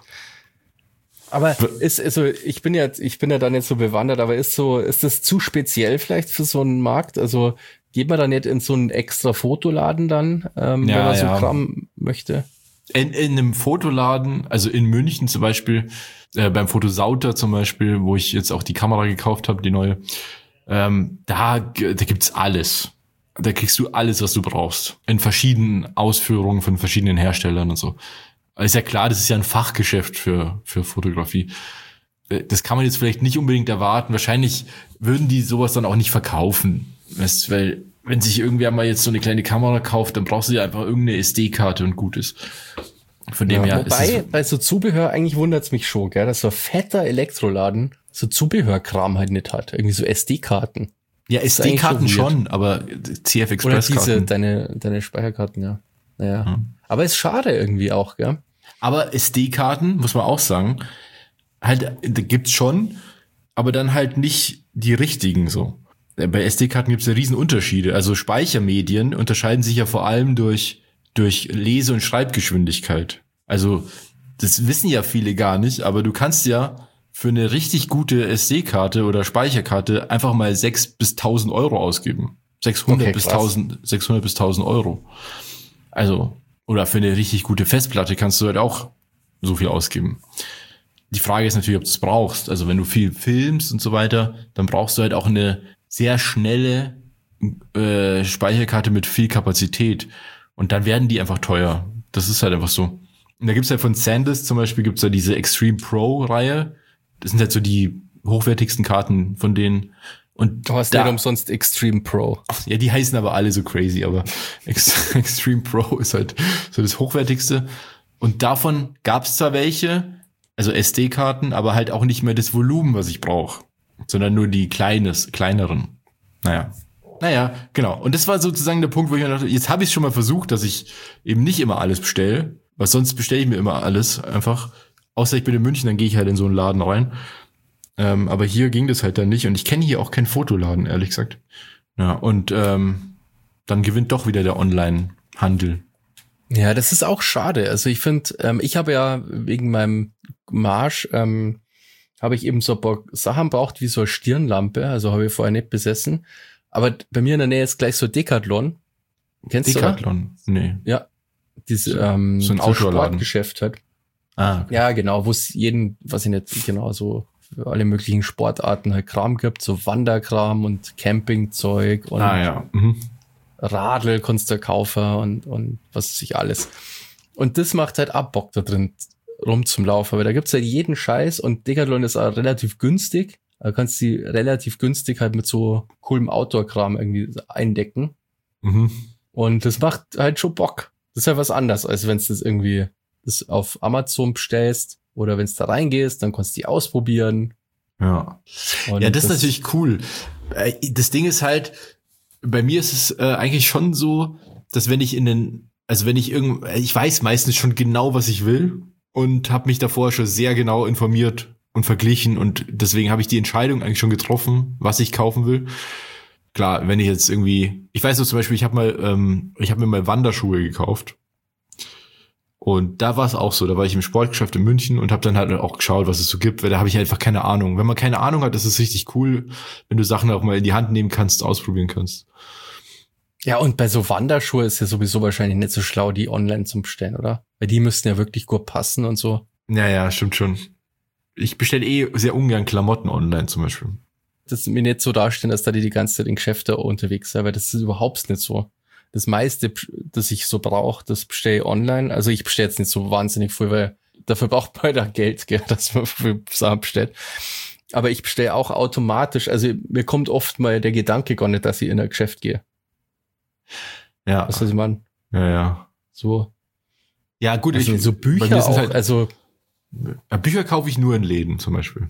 Aber ist, also ich bin ja, ich bin ja dann jetzt so bewandert, aber ist so, ist das zu speziell vielleicht für so einen Markt? Also geht man da nicht in so einen extra Fotoladen dann, ähm, ja, wenn man so ja. Kram möchte? In, in einem Fotoladen, also in München zum Beispiel, äh, beim Fotosauter zum Beispiel, wo ich jetzt auch die Kamera gekauft habe, die neue, ähm, da, da gibt's alles. Da kriegst du alles, was du brauchst. In verschiedenen Ausführungen von verschiedenen Herstellern und so. Ist ja klar, das ist ja ein Fachgeschäft für, für Fotografie. Das kann man jetzt vielleicht nicht unbedingt erwarten. Wahrscheinlich würden die sowas dann auch nicht verkaufen. Weißt, weil, wenn sich irgendwer mal jetzt so eine kleine Kamera kauft, dann brauchst du ja einfach irgendeine S D-Karte und gut ist. Von dem ja, her wobei, ist es bei so Zubehör eigentlich wundert's mich schon, gell, dass so ein fetter Elektroladen so Zubehörkram halt nicht hat. Irgendwie so S D-Karten. Ja, S D-Karten schon, aber C F Express-Karten. Oder diese, deine, deine Speicherkarten, ja. Naja. Ja. Aber ist schade irgendwie auch, gell? Aber S D-Karten, muss man auch sagen, halt, da gibt's schon, aber dann halt nicht die richtigen so. Bei S D-Karten gibt's ja riesen Unterschiede. Also Speichermedien unterscheiden sich ja vor allem durch, durch Lese- und Schreibgeschwindigkeit. Also das wissen ja viele gar nicht, aber du kannst ja für eine richtig gute S D-Karte oder Speicherkarte einfach mal sechs bis tausend Euro ausgeben. sechshundert bis tausend, sechshundert bis tausend Euro. Also, oder für eine richtig gute Festplatte kannst du halt auch so viel ausgeben. Die Frage ist natürlich, ob du es brauchst. Also wenn du viel filmst und so weiter, dann brauchst du halt auch eine sehr schnelle äh, Speicherkarte mit viel Kapazität. Und dann werden die einfach teuer. Das ist halt einfach so. Und da gibt's halt von SanDisk zum Beispiel, gibt's da diese Extreme Pro-Reihe. Das sind halt so die hochwertigsten Karten von denen. Und du hast da, nicht umsonst Extreme Pro. Ja, die heißen aber alle so crazy, aber Extreme Pro ist halt so das hochwertigste. Und davon gab's zwar welche, also S D-Karten, aber halt auch nicht mehr das Volumen, was ich brauche, sondern nur die kleines, kleineren. Naja. Naja, genau. Und das war sozusagen der Punkt, wo ich mir dachte, jetzt habe ich es schon mal versucht, dass ich eben nicht immer alles bestelle, weil sonst bestelle ich mir immer alles einfach. Außer ich bin in München, dann gehe ich halt in so einen Laden rein. Ähm, aber hier ging das halt dann nicht. Und ich kenne hier auch keinen Fotoladen, ehrlich gesagt. Ja, und ähm, dann gewinnt doch wieder der Online-Handel. Ja, das ist auch schade. Also ich finde, ähm, ich habe ja wegen meinem Marsch, ähm, habe ich eben so ein paar Sachen braucht, wie so eine Stirnlampe. Also habe ich vorher nicht besessen. Aber bei mir in der Nähe ist gleich so Decathlon. Kennst du das? Decathlon? Nee. Ja. Diese, ähm, so ein so Outdoor-Laden. Sportgeschäft hat. Ah, okay. Ja, genau, wo es jeden, was ich nicht, genau, so für alle möglichen Sportarten halt Kram gibt, so Wanderkram und Campingzeug und ah, ja. Mhm. Radl kannst du kaufen und, und was weiß ich alles. Und das macht halt auch Bock da drin rum zum Laufen, aber da gibt's halt jeden Scheiß und Decathlon ist auch relativ günstig. Da kannst du die relativ günstig halt mit so coolem Outdoor-Kram irgendwie eindecken. Mhm. Und das macht halt schon Bock. Das ist ja was anderes, als wenn du das irgendwie das auf Amazon bestellst oder wenn du da reingehst, dann kannst du die ausprobieren. Ja. Und ja, das, das ist natürlich cool. Das Ding ist halt, bei mir ist es äh, eigentlich schon so, dass wenn ich in den, also wenn ich irgend, ich weiß meistens schon genau, was ich will und habe mich davor schon sehr genau informiert und verglichen und deswegen habe ich die Entscheidung eigentlich schon getroffen, was ich kaufen will. Klar, wenn ich jetzt irgendwie, ich weiß noch zum Beispiel, ich habe mal, ähm, ich habe mir mal Wanderschuhe gekauft. Und da war es auch so, da war ich im Sportgeschäft in München und habe dann halt auch geschaut, was es so gibt, weil da habe ich einfach keine Ahnung. Wenn man keine Ahnung hat, ist es richtig cool, wenn du Sachen auch mal in die Hand nehmen kannst, ausprobieren kannst. Ja, und bei so Wanderschuhe ist ja sowieso wahrscheinlich nicht so schlau, die online zu bestellen, oder? Weil die müssten ja wirklich gut passen und so. Ja, ja, stimmt schon. Ich bestelle eh sehr ungern Klamotten online zum Beispiel. Das mir nicht so darstellen, dass da die die ganze Zeit in Geschäfte unterwegs sind, weil das ist überhaupt nicht so. Das meiste, das ich so brauche, das bestelle ich online. Also ich bestelle jetzt nicht so wahnsinnig viel, weil dafür braucht man halt auch Geld, gell, dass man für Sachen bestellt. Aber ich bestelle auch automatisch. Also mir kommt oft mal der Gedanke gar nicht, dass ich in ein Geschäft gehe. Ja. Weißt du, was ich meine? Ja, ja. So. Ja, gut. Also ich, so Bücher auch, halt, also. Bücher kaufe ich nur in Läden zum Beispiel.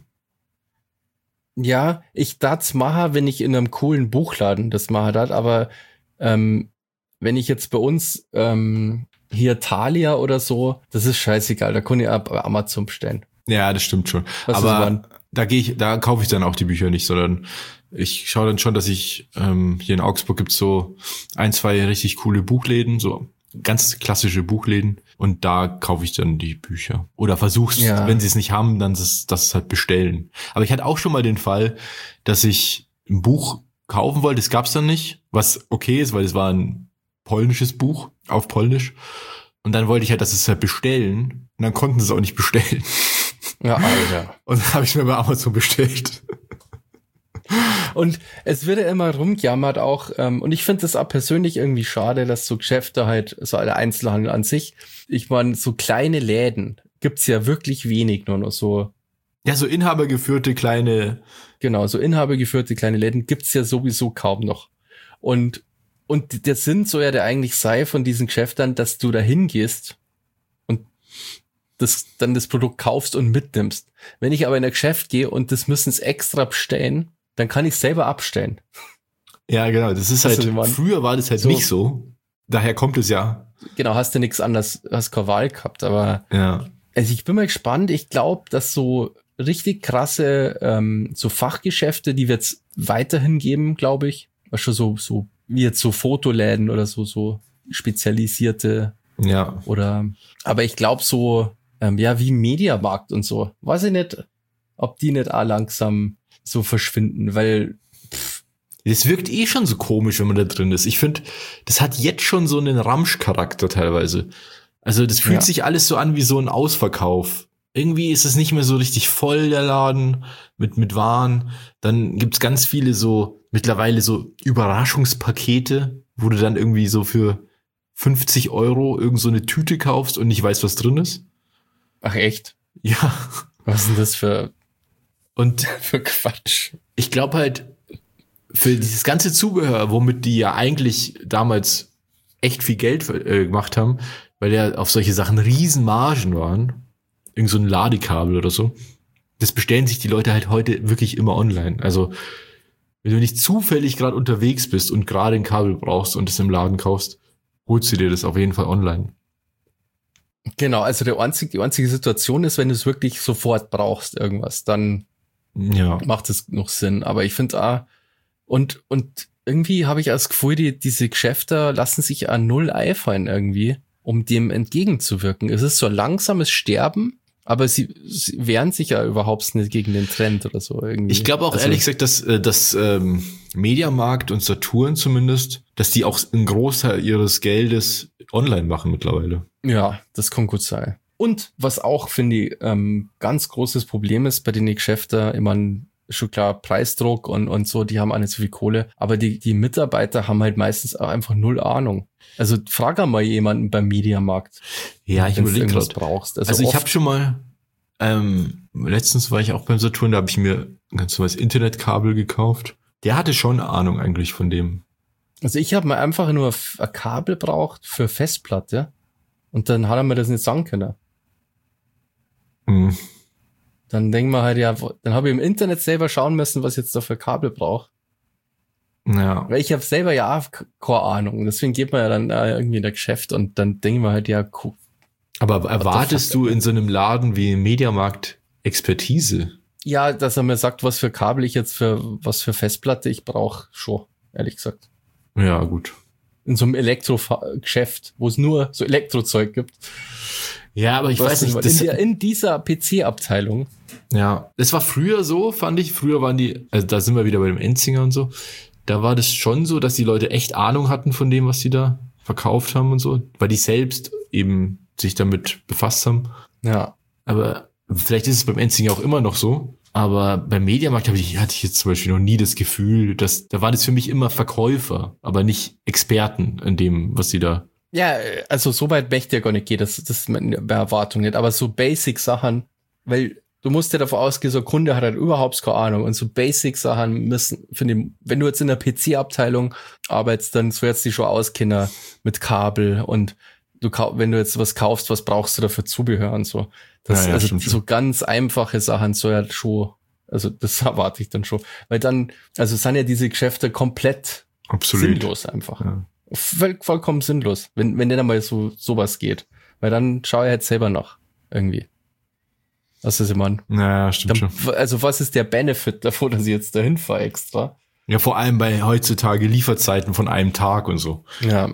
Ja, ich darf's machen, wenn ich in einem coolen Buchladen das mache, dat, aber ähm, wenn ich jetzt bei uns ähm, hier Thalia oder so, das ist scheißegal, da kann ich ab Amazon bestellen. Ja, das stimmt schon. Was aber da gehe ich, da kaufe ich dann auch die Bücher nicht, sondern ich schaue dann schon, dass ich ähm, hier in Augsburg gibt's so ein, zwei richtig coole Buchläden, so ganz klassische Buchläden und da kaufe ich dann die Bücher. Oder versuch's, ja. Wenn sie es nicht haben, dann das, das halt bestellen. Aber ich hatte auch schon mal den Fall, dass ich ein Buch kaufen wollte, das gab's dann nicht, was okay ist, weil es war ein polnisches Buch auf Polnisch. Und dann wollte ich halt, dass es halt bestellen und dann konnten sie es auch nicht bestellen. Ja, Alter. Und dann habe ich mir bei Amazon bestellt. Und es wird ja immer rumgejammert auch, ähm, und ich finde das auch persönlich irgendwie schade, dass so Geschäfte halt, so der Einzelhandel an sich, ich meine, so kleine Läden gibt's ja wirklich wenig nur noch so. Ja, so inhabergeführte kleine. Genau, so inhabergeführte kleine Läden gibt's ja sowieso kaum noch. Und, und der Sinn soll ja der eigentlich sei von diesen Geschäften, dass du da hingehst und das, dann das Produkt kaufst und mitnimmst. Wenn ich aber in ein Geschäft gehe und das müssen es extra bestellen, dann kann ich selber abstellen. Ja, genau. Das ist halt, früher war das halt so. Nicht so. daher kommt es ja. Genau, hast du nichts anderes, hast keine Wahl gehabt, aber ja. Also ich bin mal gespannt. Ich glaube, dass so richtig krasse ähm, so Fachgeschäfte, die wird es weiterhin geben, glaube ich. Was schon so, so wie jetzt so Fotoläden oder so, so spezialisierte. Ja. Oder, aber ich glaube so, ähm, ja, wie Mediamarkt und so. Weiß ich nicht, ob die nicht auch langsam so verschwinden, weil pff. Es wirkt eh schon so komisch, wenn man da drin ist. Ich finde, das hat jetzt schon so einen Ramsch-Charakter teilweise. Also das fühlt ja. sich alles so an wie so ein Ausverkauf. Irgendwie ist es nicht mehr so richtig voll, der Laden, mit mit Waren. Dann gibt's ganz viele so, mittlerweile so Überraschungspakete, wo du dann irgendwie so für fünfzig Euro irgend so eine Tüte kaufst und nicht weißt, was drin ist. Ach echt? Ja. Was ist denn das für, und für Quatsch? Ich glaube halt, für dieses ganze Zubehör, womit die ja eigentlich damals echt viel Geld äh, gemacht haben, weil ja auf solche Sachen riesen Margen waren, irgend so ein Ladekabel oder so, das bestellen sich die Leute halt heute wirklich immer online. Also wenn du nicht zufällig gerade unterwegs bist und gerade ein Kabel brauchst und es im Laden kaufst, holst du dir das auf jeden Fall online. Genau, also der einzige, die einzige Situation ist, wenn du es wirklich sofort brauchst, irgendwas, dann ja. macht es noch Sinn. Aber ich finde auch, und, und irgendwie habe ich das Gefühl, die, diese Geschäfte lassen sich an null einfallen irgendwie, um dem entgegenzuwirken. Es ist so ein langsames Sterben, aber sie, sie wehren sich ja überhaupt nicht gegen den Trend oder so irgendwie. Ich glaube auch also, ehrlich gesagt, dass, dass ähm, Mediamarkt und Saturn zumindest, dass die auch einen Großteil ihres Geldes online machen mittlerweile. Ja, das kann gut sein. Und was auch, finde ich, ähm, ganz großes Problem ist bei den Geschäften, immer ein schon klar Preisdruck und und so, die haben auch nicht so viel Kohle, aber die die Mitarbeiter haben halt meistens auch einfach null Ahnung. Also frag mal jemanden beim Mediamarkt. Ja, ich überlege was brauchst. Also, also ich habe schon mal ähm, letztens war ich auch beim Saturn, da habe ich mir ganz normales Internetkabel gekauft. Der hatte schon Ahnung eigentlich von dem. Also ich habe mal einfach nur ein Kabel braucht für Festplatte und dann hat er mir das nicht sagen können. Hm. Dann denken wir halt, ja, dann habe ich im Internet selber schauen müssen, was ich jetzt da für Kabel brauche. Ja. Weil ich habe selber ja keine Ahnung. Deswegen geht man ja dann äh, irgendwie in das Geschäft und dann denken wir halt, ja, cool. Aber erwartest du in so einem Laden wie Mediamarkt Expertise? Ja, dass er mir sagt, was für Kabel ich jetzt für, was für Festplatte ich brauche, schon, ehrlich gesagt. Ja, gut. In so einem Elektrogeschäft, wo es nur so Elektrozeug gibt. Ja, aber ich was weiß nicht. Das in, der, in dieser P C-Abteilung. Ja, das war früher so, fand ich. Früher waren die, also da sind wir wieder bei dem Enzinger und so. Da war das schon so, dass die Leute echt Ahnung hatten von dem, was sie da verkauft haben und so. Weil die selbst eben sich damit befasst haben. Ja. Aber vielleicht ist es beim Enzinger auch immer noch so. Aber beim Mediamarkt habe ich, hatte ich jetzt zum Beispiel noch nie das Gefühl, dass, da war das für mich immer Verkäufer, aber nicht Experten in dem, was sie da. Ja, also so weit möchte ich ja gar nicht gehen, das, das ist meine Erwartung nicht, aber so Basic-Sachen, weil du musst ja davon ausgehen, so ein Kunde hat halt überhaupt keine Ahnung und so Basic-Sachen müssen, finde ich, wenn du jetzt in der P C-Abteilung arbeitest, dann sollst du dich schon auskennen mit Kabel und du, wenn du jetzt was kaufst, was brauchst du dafür Zubehör und so. Das, ja, ja, also so ganz einfache Sachen soll ja schon, also das erwarte ich dann schon, weil dann, also sind ja diese Geschäfte komplett Absolut sinnlos einfach. Ja. Voll, vollkommen sinnlos, wenn, wenn denn einmal so, sowas geht. Weil dann schau ich halt selber nach. Irgendwie. Was ist immer? Naja, stimmt dann, schon. Also was ist der Benefit davon, dass ich jetzt dahin fahre extra? Ja, vor allem bei heutzutage Lieferzeiten von einem Tag und so. Ja.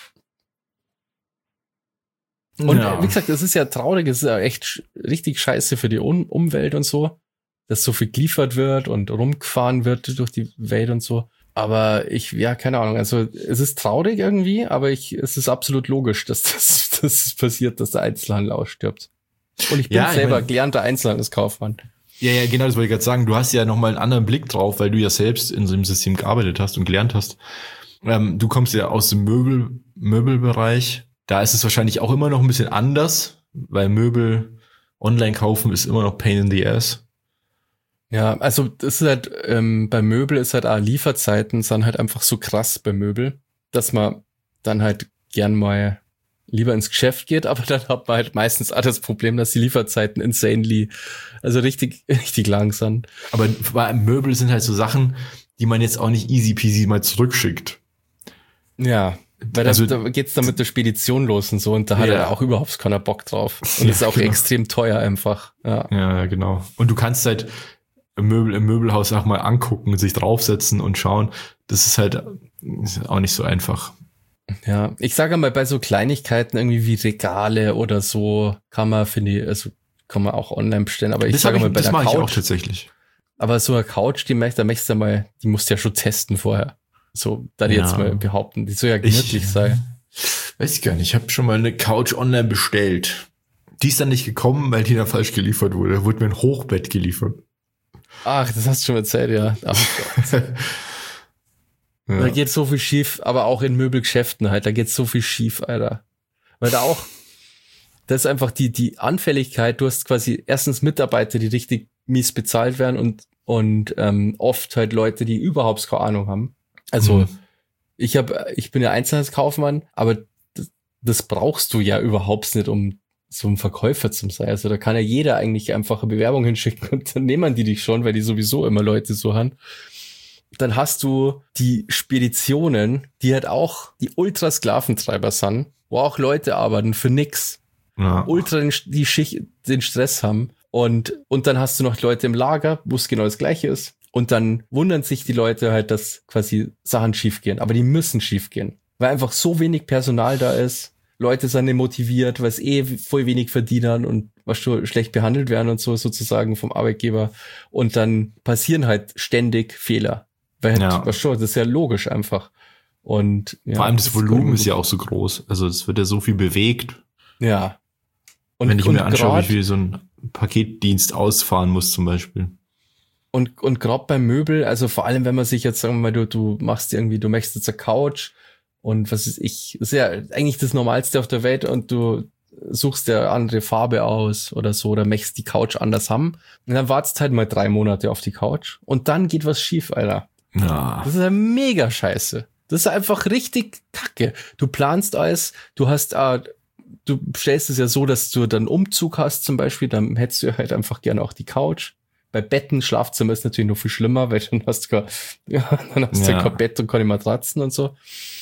Und ja. wie gesagt, das ist ja traurig, es ist ja echt richtig scheiße für die um- Umwelt und so, dass so viel geliefert wird und rumgefahren wird durch die Welt und so. Aber ich, ja, keine Ahnung, also es ist traurig irgendwie, aber ich, es ist absolut logisch, dass das, dass das passiert, dass der Einzelhandel ausstirbt. Und ich bin ja, selber ich mein, gelernter Einzelhandelskaufmann. Ja, ja, genau, das wollte ich gerade sagen. Du hast ja nochmal einen anderen Blick drauf, weil du ja selbst in so einem System gearbeitet hast und gelernt hast. Ähm, du kommst ja aus dem Möbel, Möbelbereich. Da ist es wahrscheinlich auch immer noch ein bisschen anders, weil Möbel online kaufen ist immer noch pain in the ass. Ja, also das ist halt, ähm, bei Möbel ist halt auch Lieferzeiten sind halt einfach so krass bei Möbel, dass man dann halt gern mal lieber ins Geschäft geht, aber dann hat man halt meistens auch das Problem, dass die Lieferzeiten insanely, also richtig, richtig lang sind. Aber Möbel sind halt so Sachen, die man jetzt auch nicht easy peasy mal zurückschickt. Ja. Weil also, da, da geht's dann mit der Spedition los und so und da hat ja. er auch überhaupt keiner Bock drauf. Und Ja, ist auch genau. extrem teuer einfach. Ja. Ja, genau. Und du kannst halt im Möbel, im Möbelhaus auch mal angucken, sich draufsetzen und schauen. Das ist halt ist auch nicht so einfach. Ja, ich sage mal, bei so Kleinigkeiten irgendwie wie Regale oder so kann man, finde ich, also kann man auch online bestellen. Aber ich Das, sage ich, mal, bei das der mache ich auch Couch, tatsächlich. aber so eine Couch, die möchtest, da möchtest du mal, die musst du ja schon testen vorher. So, da die Ja. jetzt mal behaupten, die soll ja gemütlich sein. Weiß ich gar nicht. Ich habe schon mal eine Couch online bestellt. Die ist dann nicht gekommen, weil die dann falsch geliefert wurde. Da wurde mir ein Hochbett geliefert. Ach, das hast du schon erzählt, ja. Ach, Gott. Ja. Da geht so viel schief, aber auch in Möbelgeschäften halt, da geht so viel schief, Alter. Weil da auch, das ist einfach die, die Anfälligkeit, du hast quasi erstens Mitarbeiter, die richtig mies bezahlt werden und, und ähm, oft halt Leute, die überhaupt keine Ahnung haben. Also Mhm. ich habe, ich bin ja Einzelhandelskaufmann, aber das, das brauchst du ja überhaupt nicht, um so ein Verkäufer zu sein. Also da kann ja jeder eigentlich einfach eine Bewerbung hinschicken und dann nehmen die dich schon, weil die sowieso immer Leute so haben. Dann hast du die Speditionen, die halt auch die Ultra-Sklaventreiber sind, wo auch Leute arbeiten für nix. Ja. Ultra den, die Schicht, den Stress haben. Und, und dann hast du noch Leute im Lager, wo es genau das Gleiche ist. Und dann wundern sich die Leute halt, dass quasi Sachen schiefgehen. Aber die müssen schiefgehen. Weil einfach so wenig Personal da ist. Leute sind nicht motiviert, weil es eh voll wenig verdienen und was schon schlecht behandelt werden und so sozusagen vom Arbeitgeber. Und dann passieren halt ständig Fehler. Weil halt, Ja. was schon, das ist ja logisch einfach. Und ja, Vor allem das das Volumen kann- ist ja auch so groß. Also es wird ja so viel bewegt. Ja. Und, Wenn ich und mir anschaue, grad- wie viel so ein Paketdienst ausfahren muss zum Beispiel. Und, und gerade beim Möbel, also vor allem, wenn man sich jetzt, sagen wir mal, du, du machst irgendwie, du möchtest jetzt eine Couch und was ist ich, ist ja eigentlich das Normalste auf der Welt und du suchst ja andere Farbe aus oder so oder möchtest die Couch anders haben und dann wartest halt mal drei Monate auf die Couch und dann geht was schief, Alter. Ja. Das ist ja mega scheiße. Das ist einfach richtig kacke. Du planst alles, du hast, äh, du stellst es ja so, dass du dann Umzug hast zum Beispiel, dann hättest du halt einfach gerne auch die Couch. Bei Betten, Schlafzimmer ist natürlich noch viel schlimmer, weil dann hast du gar, ja, dann hast du Ja. ja kein Bett und keine Matratzen und so.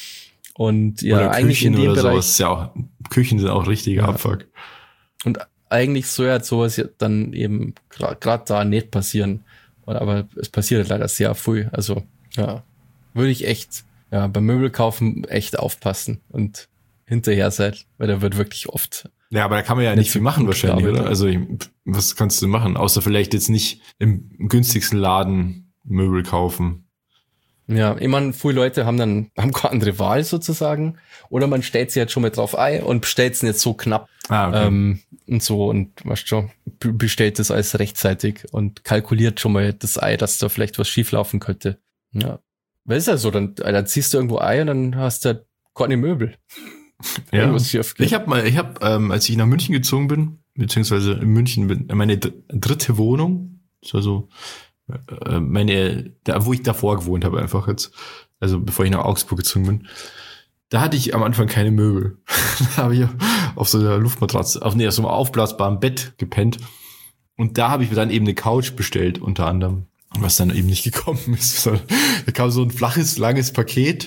Und ja, Oder eigentlich Küchen in dem oder Bereich. sowas. Ist ja auch, Küchen sind auch richtiger Ja. Abfuck. Und eigentlich soll ja sowas ja dann eben gerade da nicht passieren. Aber es passiert halt leider sehr früh. Also, ja, würde ich echt, ja, beim Möbelkaufen echt aufpassen und hinterher sein, weil da wird wirklich oft. Ja, aber da kann man ja Nicht nicht viel so machen gut wahrscheinlich, gearbeitet. oder? Also ich- was kannst du machen? Außer vielleicht jetzt nicht im günstigsten Laden Möbel kaufen. Ja, ich meine, viele Leute haben dann, haben keine andere Wahl sozusagen. Oder man stellt sich jetzt schon mal drauf ein und bestellt es nicht so knapp. Ah, okay. Ähm, und so, und weißt schon, b- bestellt das alles rechtzeitig und kalkuliert schon mal das Ei, dass da vielleicht was schieflaufen könnte. Ja. Weil ist ja so, dann, dann ziehst du irgendwo Ei und dann hast du halt keine Möbel. ja. Irgendwas schief geht. Ich habe mal, ich habe, ähm, als ich nach München gezogen bin, beziehungsweise in München bin, meine dr- dritte Wohnung, das war so äh, meine, da, wo ich davor gewohnt habe einfach jetzt, also bevor ich nach Augsburg gezogen bin, da hatte ich am Anfang keine Möbel. Da habe ich auf so einer Luftmatratze, auf, nee, auf so einem aufblasbaren Bett gepennt. Und da habe ich mir dann eben eine Couch bestellt, unter anderem, was dann eben nicht gekommen ist. Da kam so ein flaches, langes Paket.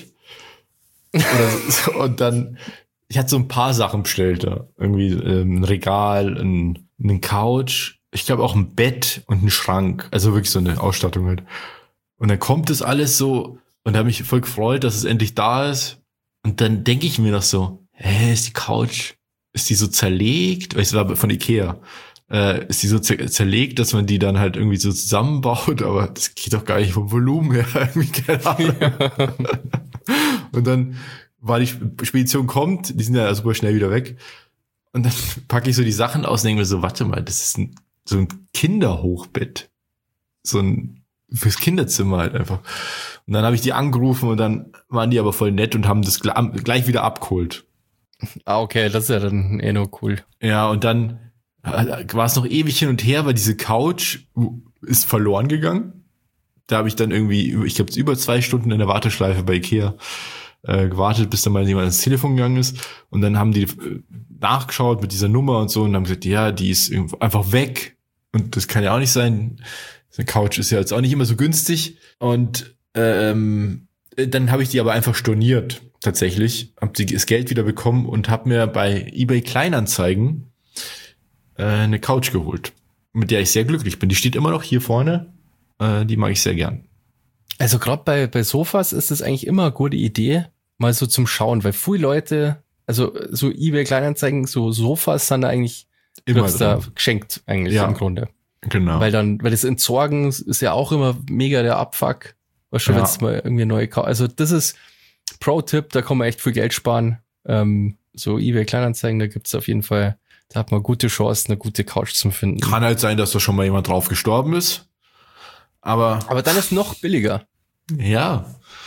Oder so, und dann, ich hatte so ein paar Sachen bestellt da. Irgendwie ähm, ein Regal, ein, ein Couch, ich glaube auch ein Bett und ein Schrank. Also wirklich so eine Ausstattung halt. Und dann kommt das alles so und da habe mich voll gefreut, dass es endlich da ist. Und dann denke ich mir noch so, hä, ist die Couch, ist die so zerlegt? Weil es war von Ikea. Äh, ist die so zer- zerlegt, dass man die dann halt irgendwie so zusammenbaut, aber das geht doch gar nicht vom Volumen her, irgendwie, keine Ahnung. Und dann war die Spedition kommt, die sind ja super schnell wieder weg. Und dann packe ich so die Sachen aus und denke mir so, warte mal, das ist ein, so ein Kinderhochbett. So ein, fürs Kinderzimmer halt einfach. Und dann habe ich die angerufen und dann waren die aber voll nett und haben das gl- gleich wieder abgeholt. Ah, okay, das ist ja dann eh nur cool. Ja, und dann war es noch ewig hin und her, weil diese Couch ist verloren gegangen. Da habe ich dann irgendwie, ich glaube, über zwei Stunden in der Warteschleife bei Ikea äh, gewartet, bis dann mal jemand ans Telefon gegangen ist. Und dann haben die äh, nachgeschaut mit dieser Nummer und so und haben gesagt, ja, die ist irgendwo einfach weg. Und das kann ja auch nicht sein. So eine Couch ist ja jetzt auch nicht immer so günstig. Und ähm, Dann habe ich die aber einfach storniert, tatsächlich. Hab die, das Geld wieder bekommen und habe mir bei eBay Kleinanzeigen äh, eine Couch geholt, mit der ich sehr glücklich bin. Die steht immer noch hier vorne. Äh, die mag ich sehr gern. Also gerade bei, bei Sofas ist das eigentlich immer eine gute Idee, mal so zum Schauen, weil viele Leute, also so eBay Kleinanzeigen, so Sofas sind da eigentlich immer da geschenkt eigentlich ja, im Grunde. Genau. Weil dann, weil das Entsorgen ist ja auch immer mega der Abfuck. Was schon, ja. wenn es mal irgendwie neu kauft. Also das ist Pro-Tipp, da kann man echt viel Geld sparen. Ähm, so eBay Kleinanzeigen, da gibt's auf jeden Fall, da hat man gute Chancen, eine gute Couch zu finden. Kann halt sein, dass da schon mal jemand drauf gestorben ist. Aber, aber dann ist noch billiger. Ja.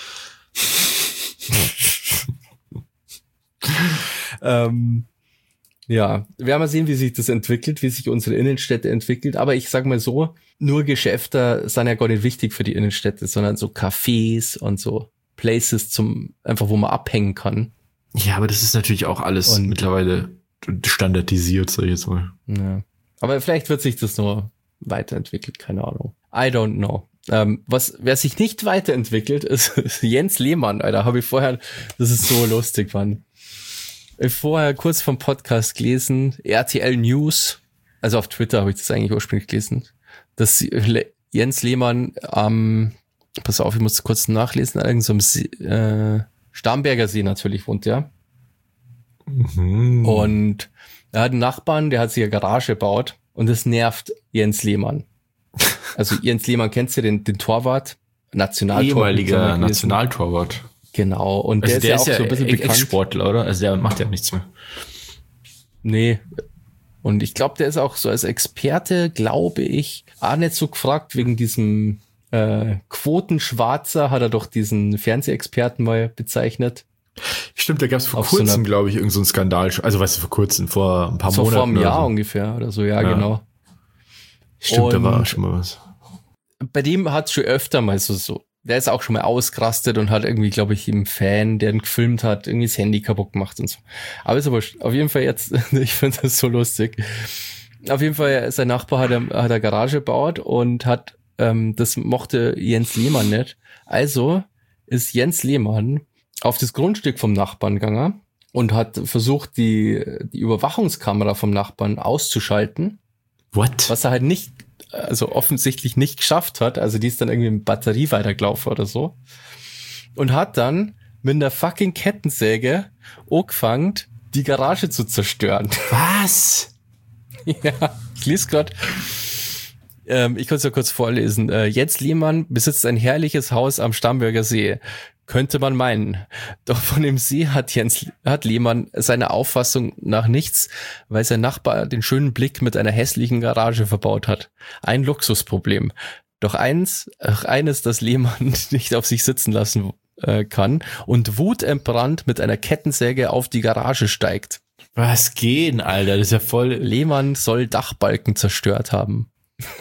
ähm, ja, wir werden mal sehen, wie sich das entwickelt, wie sich unsere Innenstädte entwickelt. Aber ich sag mal so, nur Geschäfte sind ja gar nicht wichtig für die Innenstädte, sondern so Cafés und so Places zum, einfach wo man abhängen kann. Ja, aber das ist natürlich auch alles und mittlerweile standardisiert, sag ich jetzt mal. Ja. Aber vielleicht wird sich das noch weiterentwickelt, keine Ahnung. I don't know. Ähm, was, wer sich nicht weiterentwickelt, ist, ist Jens Lehmann, Alter. Habe ich vorher, das ist so lustig, Mann. Ich vorher kurz vom Podcast gelesen, R T L News, also auf Twitter habe ich das eigentlich ursprünglich gelesen, dass Jens Lehmann am, ähm, pass auf, ich muss kurz nachlesen, irgend so am See, äh, Starnberger See natürlich wohnt, ja. Mhm. Und er hat einen Nachbarn, der hat sich eine Garage gebaut und das nervt Jens Lehmann. Also Jens Lehmann, kennst du den, den Torwart? Nationaltorwart. Ehemaliger Nationaltorwart. Genau. Und der, also der ist ja auch ist so ein bisschen Ex- bekannt. Ex-Sportler, oder? Also der macht ja nichts mehr. Nee. Und ich glaube, der ist auch so als Experte, glaube ich, auch nicht so gefragt wegen diesem äh, Quotenschwarzer, hat er doch diesen Fernsehexperten mal bezeichnet. Stimmt, da gab es vor Auf so kurzem, einer- glaube ich, irgendeinen so einen Skandal. Also weißt du, vor kurzem, vor ein paar So Monaten. vor einem oder Jahr so. ungefähr oder so, ja, Ja. genau. Stimmt, da war Und- schon mal was. Bei dem hat es schon öfter mal so, so, der ist auch schon mal ausgerastet und hat irgendwie, glaube ich, im Fan, der ihn gefilmt hat, irgendwie das Handy kaputt gemacht und so. Aber ist aber auf jeden Fall jetzt, ich finde das so lustig. Auf jeden Fall, sein Nachbar hat, eine- hat eine Garage gebaut und hat, ähm, das mochte Jens Lehmann nicht. Also ist Jens Lehmann auf das Grundstück vom Nachbarn gegangen und hat versucht, die, die Überwachungskamera vom Nachbarn auszuschalten. What? Was er halt nicht, also offensichtlich nicht geschafft hat. Also die ist dann irgendwie mit Batterie weitergelaufen oder so. Und hat dann mit einer fucking Kettensäge angefangen, die Garage zu zerstören. Was? Ja, ich lese gerade. Ähm, ich kann es ja kurz vorlesen. Äh, Jens Lehmann besitzt ein herrliches Haus am Starnberger See. Könnte man meinen. Doch von dem See hat Jens, hat Lehmann seiner Auffassung nach nichts, weil sein Nachbar den schönen Blick mit einer hässlichen Garage verbaut hat. Ein Luxusproblem. Doch eins, ach, eines, das Lehmann nicht auf sich sitzen lassen äh, kann und wutentbrannt mit einer Kettensäge auf die Garage steigt. Was geht, Alter? Das ist ja voll. Lehmann soll Dachbalken zerstört haben.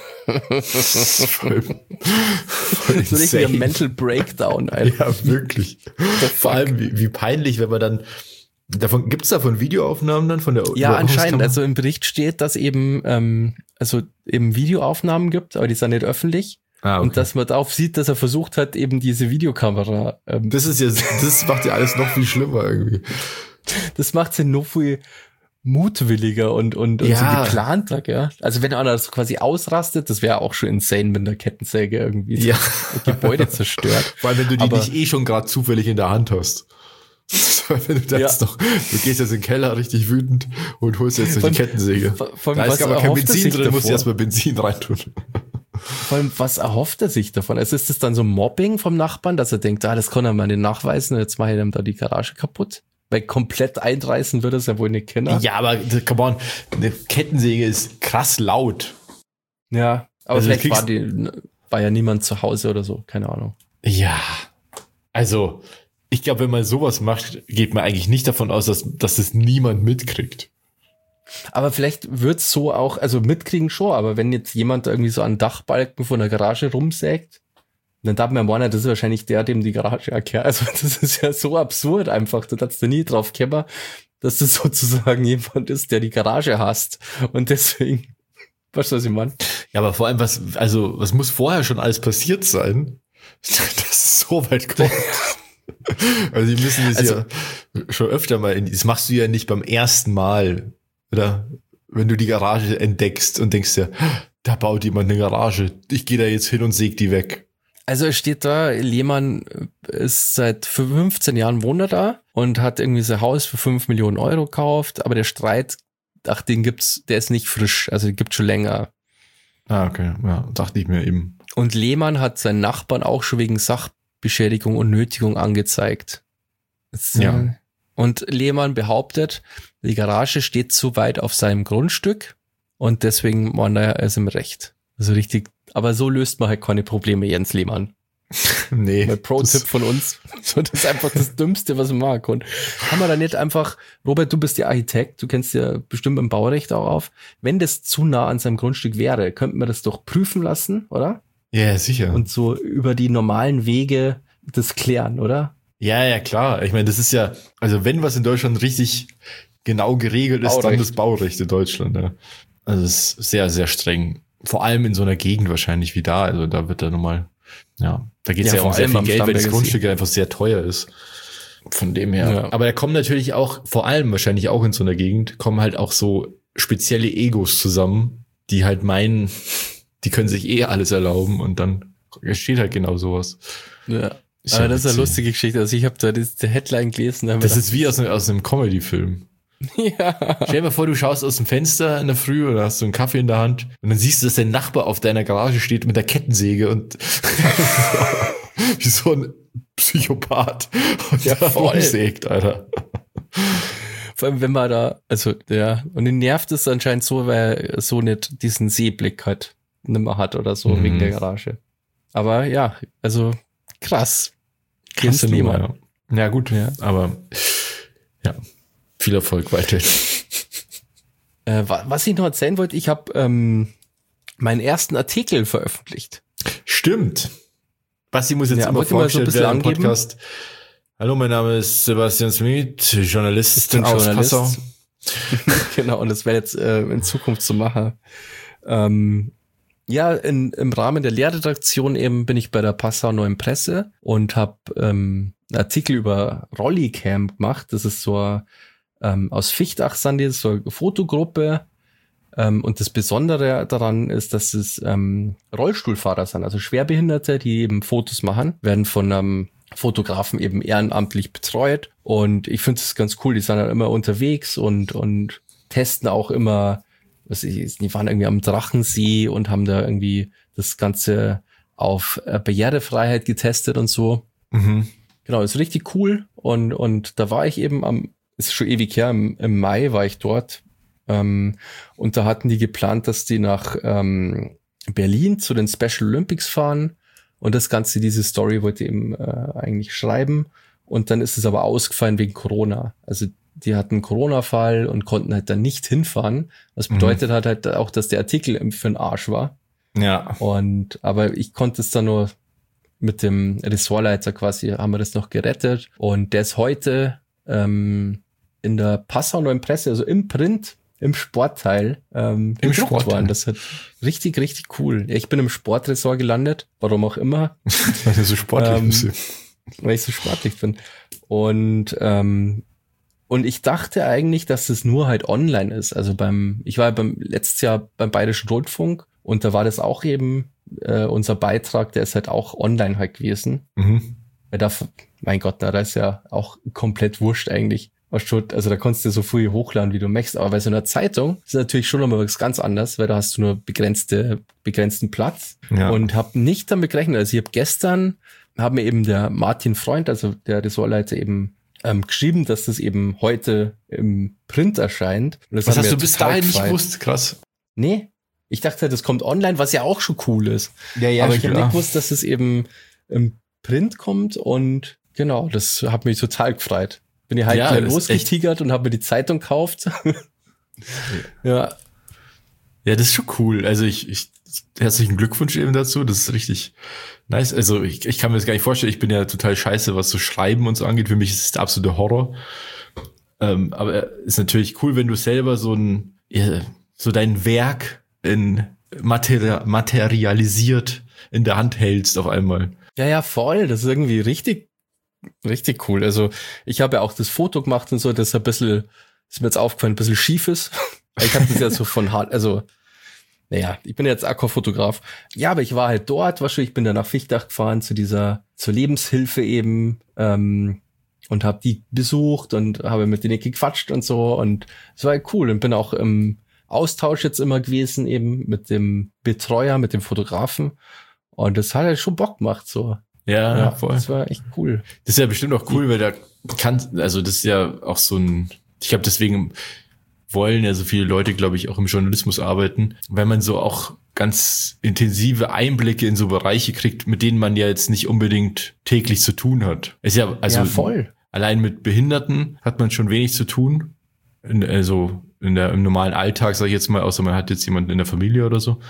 voll, voll So richtig ein Mental Breakdown, Alter. Ja, wirklich. Vor allem, wie, wie peinlich, wenn man dann, davon, gibt's davon Videoaufnahmen dann von der Ja, anscheinend. Überwachungskamera? Also im Bericht steht, dass eben, ähm, also eben Videoaufnahmen gibt, aber die sind nicht öffentlich. Ah, okay. Und dass man darauf sieht, dass er versucht hat, eben diese Videokamera, ähm, Das ist ja, das macht ja alles noch viel schlimmer irgendwie. das macht sie noch viel mutwilliger und, und, und Ja. so geplanter, gell? Also wenn einer das quasi ausrastet, das wäre auch schon insane, wenn der Kettensäge irgendwie Ja. das Gebäude zerstört. Vor allem, wenn du die Aber- nicht eh schon gerade zufällig in der Hand hast. Wenn du das Ja. noch, du gehst jetzt in den Keller richtig wütend und holst jetzt noch Von- die Kettensäge. Vor- vor allem, Da ist was aber kein erhofft er Benzin sich drin, musst du davor? erstmal Benzin reintun. Vor allem, was erhofft er sich davon? Also ist das dann so Mobbing vom Nachbarn, dass er denkt, ah, das kann er mal nicht nachweisen, jetzt mache ich ihm da die Garage kaputt? Weil komplett einreißen würde es ja wohl nicht kennen. Ja, aber come on, eine Kettensäge ist krass laut. Ja, aber Also vielleicht du war, kriegst- die, war ja niemand zu Hause oder so, keine Ahnung. Ja, also ich glaube, wenn man sowas macht, geht man eigentlich nicht davon aus, dass, dass das niemand mitkriegt. Aber vielleicht wird's so auch, also mitkriegen schon, aber wenn jetzt jemand irgendwie so an Dachbalken von der Garage rumsägt, dann darf man meinen, das ist wahrscheinlich der, dem die Garage erklärt. Also das ist ja so absurd einfach, da darfst du nie drauf kommen, dass das sozusagen jemand ist, der die Garage hasst. Und deswegen, weißt du, was ich meine? Ja, aber vor allem, was, also, was muss vorher schon alles passiert sein, dass es so weit kommt? Also die müssen das Also- ja schon öfter mal, in, das machst du ja nicht beim ersten Mal, oder? Wenn du die Garage entdeckst und denkst dir, da baut jemand eine Garage, ich gehe da jetzt hin und säg die weg. Also es steht da, Lehmann ist seit fünfzehn Jahren wohnt er da und hat irgendwie sein Haus für fünf Millionen Euro gekauft, aber der Streit, ach, den gibt's, der ist nicht frisch, also den gibt's schon länger. Ah, okay, ja, dachte ich mir eben. Und Lehmann hat seinen Nachbarn auch schon wegen Sachbeschädigung und Nötigung angezeigt. Das, Ja. äh, Und Lehmann behauptet, die Garage steht zu weit auf seinem Grundstück und deswegen war er ist im Recht. Also richtig, aber so löst man halt keine Probleme, Jens Lehmann. Nee. Mein Pro-Tipp von uns. So, das ist einfach das Dümmste, was man machen kann. Kann man da nicht einfach, Robert, du bist ja Architekt, du kennst ja bestimmt im Baurecht auch auf. Wenn das zu nah an seinem Grundstück wäre, könnten wir das doch prüfen lassen, oder? Ja, sicher. Und so über die normalen Wege das klären, oder? Ja, ja, klar. Ich meine, das ist ja, also wenn was in Deutschland richtig genau geregelt ist, dann Baurecht. das Baurecht in Deutschland. Ja. Also es ist sehr, sehr streng. Vor allem in so einer Gegend wahrscheinlich wie da. Also da wird da nochmal, ja, da geht es Ja, ja, vor um sehr allem viel am Geld, weil das Starnberger Grundstück ja einfach sehr teuer ist. Von dem her. Ja. Aber da kommen natürlich auch, vor allem wahrscheinlich auch in so einer Gegend, kommen halt auch so spezielle Egos zusammen, die halt meinen, die können sich eh alles erlauben und dann steht halt genau sowas. Ja. Ist Aber ja das ist eine witzig. lustige Geschichte. Also ich habe da das, die Headline gelesen. Da haben wir Das ist wie aus, einem- aus einem Comedy-Film. gedacht, ja. Stell dir mal vor, du schaust aus dem Fenster in der Früh oder hast so einen Kaffee in der Hand und dann siehst du, dass dein Nachbar auf deiner Garage steht mit der Kettensäge und wie so ein Psychopath und Ja, da voll. rumsägt, Alter. Vor allem, wenn man da, also, ja, und ihn nervt es anscheinend so, weil er so nicht diesen Seeblick hat, nimmer hat oder so, Mhm. wegen der Garage. Aber ja, also, krass. Krasse Jens Nummer, Lehmann. ja. Ja, gut, Ja. aber ja, viel Erfolg weiterhin. Äh, wa- was ich noch erzählen wollte, ich habe ähm, meinen ersten Artikel veröffentlicht. Stimmt. Basti muss jetzt Ja, immer wollt ihr mal so ein vorgestellt bisschen werden im angeben? Podcast. Hallo, mein Name ist Sebastian Smith, Journalist Ich bin aus Journalist. Passau. Genau, und das wäre jetzt äh, in Zukunft zu machen. Ähm, ja, in, im Rahmen der Lehrredaktion eben bin ich bei der Passau Neuen Presse und habe ähm, einen Artikel über Rollicam gemacht. Das ist so ähm, aus Fichtach sind die, so eine Fotogruppe. Ähm, und das Besondere daran ist, dass es ähm, Rollstuhlfahrer sind, also Schwerbehinderte, die eben Fotos machen, werden von einem Fotografen eben ehrenamtlich betreut. Und ich finde es ganz cool, die sind dann immer unterwegs und, und testen auch immer, was ich, die waren irgendwie am Drachensee und haben da irgendwie das Ganze auf äh, Barrierefreiheit getestet und so. Mhm. Genau, ist richtig cool. Und, und da war ich eben am, ist schon ewig her, im, im Mai war ich dort. Ähm, und da hatten die geplant, dass die nach ähm, Berlin zu den Special Olympics fahren. Und das Ganze, diese Story wollte ich eben äh, eigentlich schreiben. Und dann ist es aber ausgefallen wegen Corona. Also die hatten einen Corona-Fall und konnten halt dann nicht hinfahren. Das Mhm. bedeutet hat halt auch, dass der Artikel für den Arsch war. Ja. Und aber ich konnte es dann nur mit dem Ressortleiter quasi, haben wir das noch gerettet. Und der ist heute ähm, in der Passau Neuen Presse, also im Print, im Sportteil, ähm, Im gedruckt Sportteil. worden. Das hat richtig, richtig cool. Ja, ich bin im Sportressort gelandet, warum auch immer, Weil du so sportlich Ähm, bist. weil ich so sportlich bin. Und ähm, und ich dachte eigentlich, dass es nur halt online ist. Also beim, ich war ja beim letztes Jahr beim Bayerischen Rundfunk und da war das auch eben äh, unser Beitrag, der ist halt auch online halt gewesen. Mhm. Weil da, mein Gott, na, da ist ja auch komplett wurscht eigentlich. Was schon, also da konntest du so früh hochladen, wie du möchtest. Aber bei so einer Zeitung ist natürlich schon nochmal was ganz anderes, weil da hast du nur begrenzte, begrenzten Platz. Ja. Und habe nicht damit gerechnet. Also ich habe gestern, haben mir eben der Martin Freund, also der Ressortleiter eben ähm, geschrieben, dass das eben heute im Print erscheint. Und das Was hat hast mir du bis total dahin nicht gefreut. gewusst? Krass. Nee, ich dachte, das kommt online, was ja auch schon cool ist. Ja, Aber ich habe nicht gewusst, dass es eben im Print kommt und genau, das hat mich total gefreut. Bin ich halt Ja, gleich das ist losgetigert und habe mir die Zeitung gekauft. Ja, Ja, das ist schon cool. Also ich, ich herzlichen Glückwunsch eben dazu. Das ist richtig nice. Also ich, ich kann mir das gar nicht vorstellen. Ich bin ja total scheiße, was so Schreiben und so angeht. Für mich ist es der absolute Horror. Ähm, aber ist natürlich cool, wenn du selber so ein, ja, so dein Werk in materi- materialisiert in der Hand hältst auf einmal. ja, ja, voll. Das ist irgendwie richtig Richtig cool. Also ich habe ja auch das Foto gemacht und so, das ist ein bisschen, ist mir jetzt aufgefallen, ein bisschen schief ist. Ich habe das ja so von hart, also naja, ich bin jetzt Aquafotograf. Ja, aber ich war halt dort, wahrscheinlich, ich bin dann nach Fichtach gefahren zu dieser, zur Lebenshilfe eben, ähm, und habe die besucht und habe mit denen gequatscht und so und es war halt cool und bin auch im Austausch jetzt immer gewesen eben mit dem Betreuer, mit dem Fotografen und das hat halt schon Bock gemacht so. Ja, Ja, voll. das war echt cool. Das ist ja bestimmt auch cool, weil da kann, also das ist ja auch so ein, ich glaube deswegen wollen ja so viele Leute, glaube ich, auch im Journalismus arbeiten, weil man so auch ganz intensive Einblicke in so Bereiche kriegt, mit denen man ja jetzt nicht unbedingt täglich zu tun hat. Ist ja, also Ja, voll. allein mit Behinderten hat man schon wenig zu tun. In, also in der, im normalen Alltag, sage ich jetzt mal, außer man hat jetzt jemanden in der Familie oder so.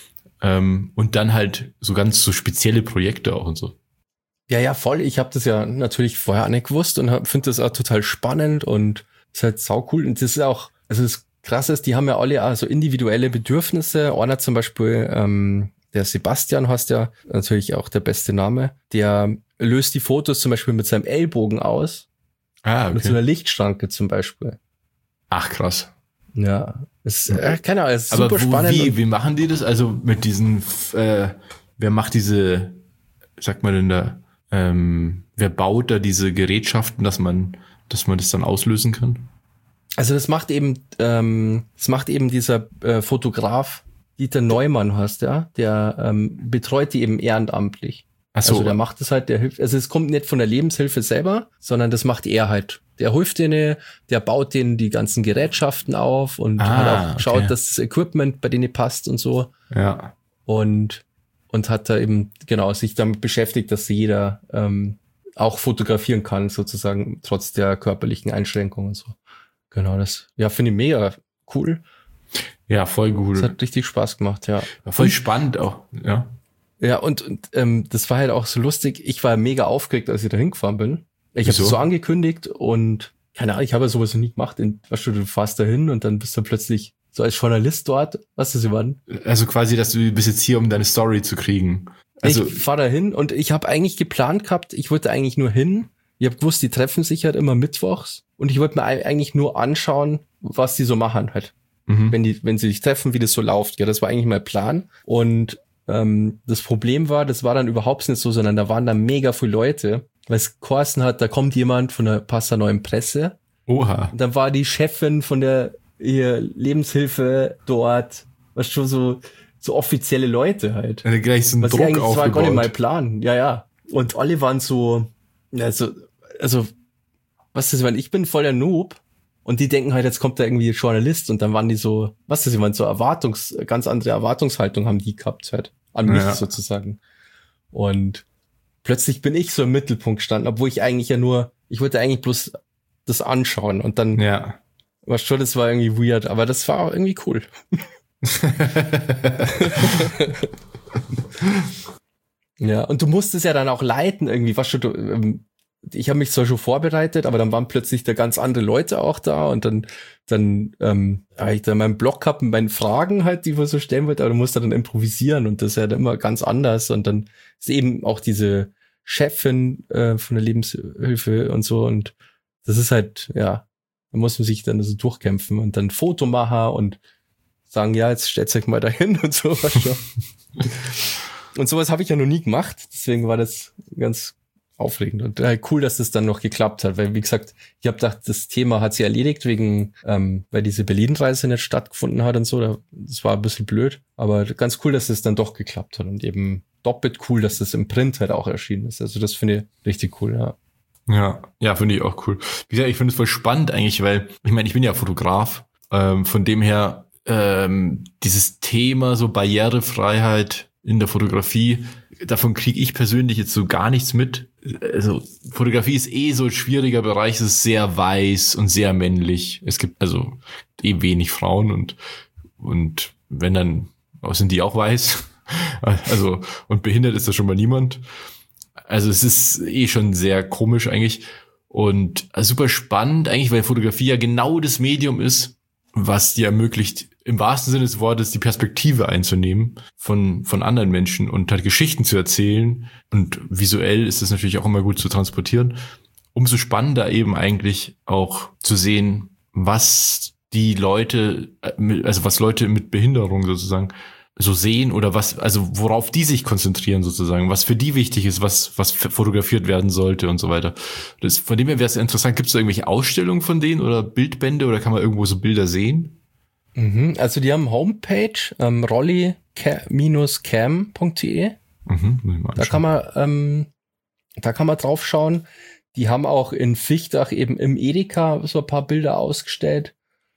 Ähm, und dann halt so ganz so spezielle Projekte auch und so. Ja, ja, voll. Ich habe das ja natürlich vorher auch nicht gewusst und finde das auch total spannend und ist halt sau cool. Und das ist auch, also das Krasse ist, die haben ja alle auch so individuelle Bedürfnisse. Einer zum Beispiel, ähm, der Sebastian heißt ja natürlich auch der beste Name, der löst die Fotos zum Beispiel mit seinem Ellbogen aus. Ah, okay. Mit so einer Lichtschranke zum Beispiel. Ach, krass. Ja, ist, äh, keine Ahnung, ist Aber super wo, spannend. wie, wie machen die das? Also mit diesen, äh, wer macht diese, sagt man denn da, ähm, wer baut da diese Gerätschaften, dass man, dass man das dann auslösen kann? Also das macht eben, ähm, das macht eben dieser äh, Fotograf Dieter Neumann heißt der, der ähm, betreut die eben ehrenamtlich. Ach so. Also der macht das halt, der hilft, also es kommt nicht von der Lebenshilfe selber, sondern das macht er halt. Der hilft denen, der baut denen die ganzen Gerätschaften auf und Ah, hat auch geschaut, okay. dass das Equipment bei denen passt und so. Ja. Und und hat da eben, genau, sich damit beschäftigt, dass jeder ähm, auch fotografieren kann, sozusagen, trotz der körperlichen Einschränkungen und so. Genau, das, ja, finde ich mega cool. Ja, voll cool. Das hat richtig Spaß gemacht, ja. Voll spannend auch, ja. Ja, und, und ähm, das war halt auch so lustig. Ich war mega aufgeregt, als ich da hingefahren bin. Ich habe Wieso? es so angekündigt und keine Ahnung, ich habe ja sowas noch nie gemacht. In, weißt du, du fährst da hin und dann bist du plötzlich so als Journalist dort. Was ist wann? Also quasi, dass du bist jetzt hier, um deine Story zu kriegen. Also, Ich fahre da hin und ich habe eigentlich geplant gehabt, ich wollte eigentlich nur hin. Ich habe gewusst, die treffen sich halt immer mittwochs und ich wollte mir eigentlich nur anschauen, was die so machen halt. mhm. Wenn die, wenn sie sich treffen, wie das so läuft. Ja, das war eigentlich mein Plan. Und ähm, das Problem war, das war dann überhaupt nicht so, sondern da waren da mega viele Leute, weil es geheißen hat, da kommt jemand von der Passau Neuen Presse. Oha. Und dann war die Chefin von der ihr Lebenshilfe dort, was schon so so offizielle Leute halt. Dann gleich so ein Was Druck eigentlich, das war gar nicht mein aufgebaut. Plan. Ja, ja. Und alle waren so, also, also, was ist, weil ich bin voll der Noob und die denken halt, jetzt kommt da irgendwie ein Journalist und dann waren die so, was ist, ich meine, so Erwartungs, ganz andere Erwartungshaltung haben die gehabt halt. An mich Ja. sozusagen. Und plötzlich bin ich so im Mittelpunkt gestanden, obwohl ich eigentlich ja nur, ich wollte eigentlich bloß das anschauen und dann, Ja. was schon, das war irgendwie weird, aber das war auch irgendwie cool. Ja, und du musst es ja dann auch leiten irgendwie, was schon, du, ähm, ich habe mich zwar schon vorbereitet, aber dann waren plötzlich da ganz andere Leute auch da und dann, dann ähm, habe ich da meinen Blog gehabt mit meinen Fragen halt, die ich so stellen wollte, aber du musst dann improvisieren und das ist ja dann immer ganz anders und dann ist eben auch diese Chefin äh, von der Lebenshilfe und so und das ist halt, ja, da muss man sich dann so durchkämpfen und dann Foto machen und sagen, ja, jetzt stellt euch mal dahin und so. Und sowas habe ich ja noch nie gemacht, deswegen war das ganz aufregend und äh, cool, dass das dann noch geklappt hat, weil wie gesagt, ich habe gedacht, das Thema hat sich erledigt, wegen, ähm, weil diese Berlin-Reise nicht stattgefunden hat und so, da, das war ein bisschen blöd, aber ganz cool, dass das dann doch geklappt hat und eben doppelt cool, dass das im Print halt auch erschienen ist, also das finde ich richtig cool, ja. Ja, ja, finde ich auch cool. Wie gesagt, ich finde es voll spannend eigentlich, weil, ich meine, ich bin ja Fotograf, ähm, von dem her, ähm, dieses Thema so Barrierefreiheit in der Fotografie, davon kriege ich persönlich jetzt so gar nichts mit. Also Fotografie ist eh so ein schwieriger Bereich, es ist sehr weiß und sehr männlich. Es gibt also eh wenig Frauen und und wenn dann sind die auch weiß. Also und behindert ist da schon mal niemand. Also es ist eh schon sehr komisch eigentlich und super spannend eigentlich, weil Fotografie ja genau das Medium ist, was dir ermöglicht, im wahrsten Sinne des Wortes die Perspektive einzunehmen von, von anderen Menschen und halt Geschichten zu erzählen. Und visuell ist es natürlich auch immer gut zu transportieren. Umso spannender eben eigentlich auch zu sehen, was die Leute, also was Leute mit Behinderung sozusagen so sehen oder was, also worauf die sich konzentrieren sozusagen, was für die wichtig ist, was was fotografiert werden sollte und so weiter. Das, von dem her wäre es interessant, gibt es da irgendwelche Ausstellungen von denen oder Bildbände oder kann man irgendwo so Bilder sehen? Mhm, also die haben Homepage, ähm, rolli Bindestrich cam punkt de. Mhm, da kann man ähm, da kann man drauf schauen. Die haben auch in Fichtach eben im Edeka so ein paar Bilder ausgestellt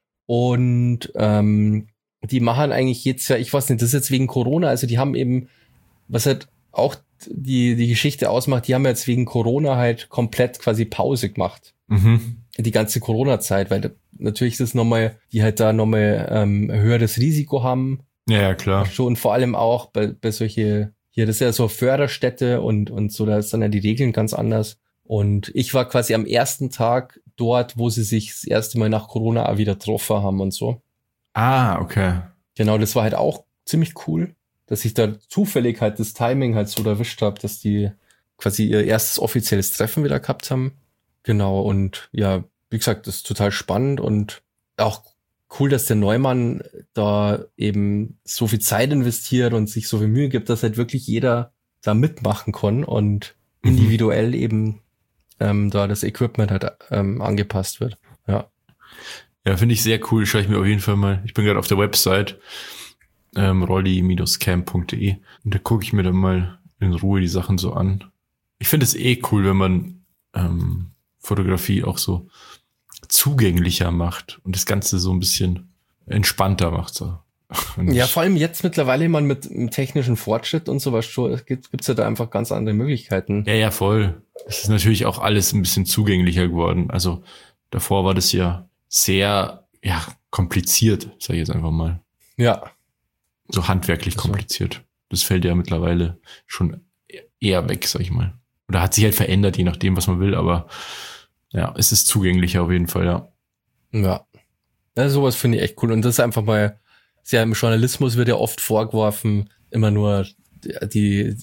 und ähm, die machen eigentlich jetzt ja, ich weiß nicht, das ist jetzt wegen Corona, also die haben eben, was halt auch die die Geschichte ausmacht, die haben jetzt wegen Corona halt komplett quasi Pause gemacht. Mhm. Die ganze Corona-Zeit, weil natürlich ist es nochmal, die halt da nochmal ähm, ein höheres Risiko haben. Ja, ja, klar. Schon vor allem auch bei, bei solche, hier, das ist ja so Förderstätte und und so, da ist dann ja die Regeln ganz anders. Und ich war quasi am ersten Tag dort, wo sie sich das erste Mal nach Corona auch wieder getroffen haben und so. Ah, okay. Genau, das war halt auch ziemlich cool, dass ich da zufällig halt das Timing halt so erwischt habe, dass die quasi ihr erstes offizielles Treffen wieder gehabt haben. Genau, und ja, wie gesagt, das ist total spannend und auch cool, dass der Neumann da eben so viel Zeit investiert und sich so viel Mühe gibt, dass halt wirklich jeder da mitmachen kann und Mhm. individuell eben ähm, da das Equipment halt ähm, angepasst wird. Ja. Ja, finde ich sehr cool. Schaue ich mir auf jeden Fall mal. Ich bin gerade auf der Website ähm, rolli Bindestrich cam punkt de und da gucke ich mir dann mal in Ruhe die Sachen so an. Ich finde es eh cool, wenn man ähm, Fotografie auch so zugänglicher macht und das Ganze so ein bisschen entspannter macht. So. Und Ja, ich- vor allem jetzt mittlerweile man mit dem technischen Fortschritt und sowas schon, gibt gibt's ja da einfach ganz andere Möglichkeiten. Ja, ja, voll. Es ist natürlich auch alles ein bisschen zugänglicher geworden. Also davor war das ja sehr, ja, kompliziert, sag ich jetzt einfach mal. Ja, So handwerklich Also- kompliziert. Das fällt ja mittlerweile schon eher weg, sag ich mal. Oder hat sich halt verändert, je nachdem, was man will, aber ja, es ist zugänglicher auf jeden Fall, ja. ja. Ja, sowas finde ich echt cool. Und das ist einfach mal, ja, im Journalismus wird ja oft vorgeworfen, immer nur die, die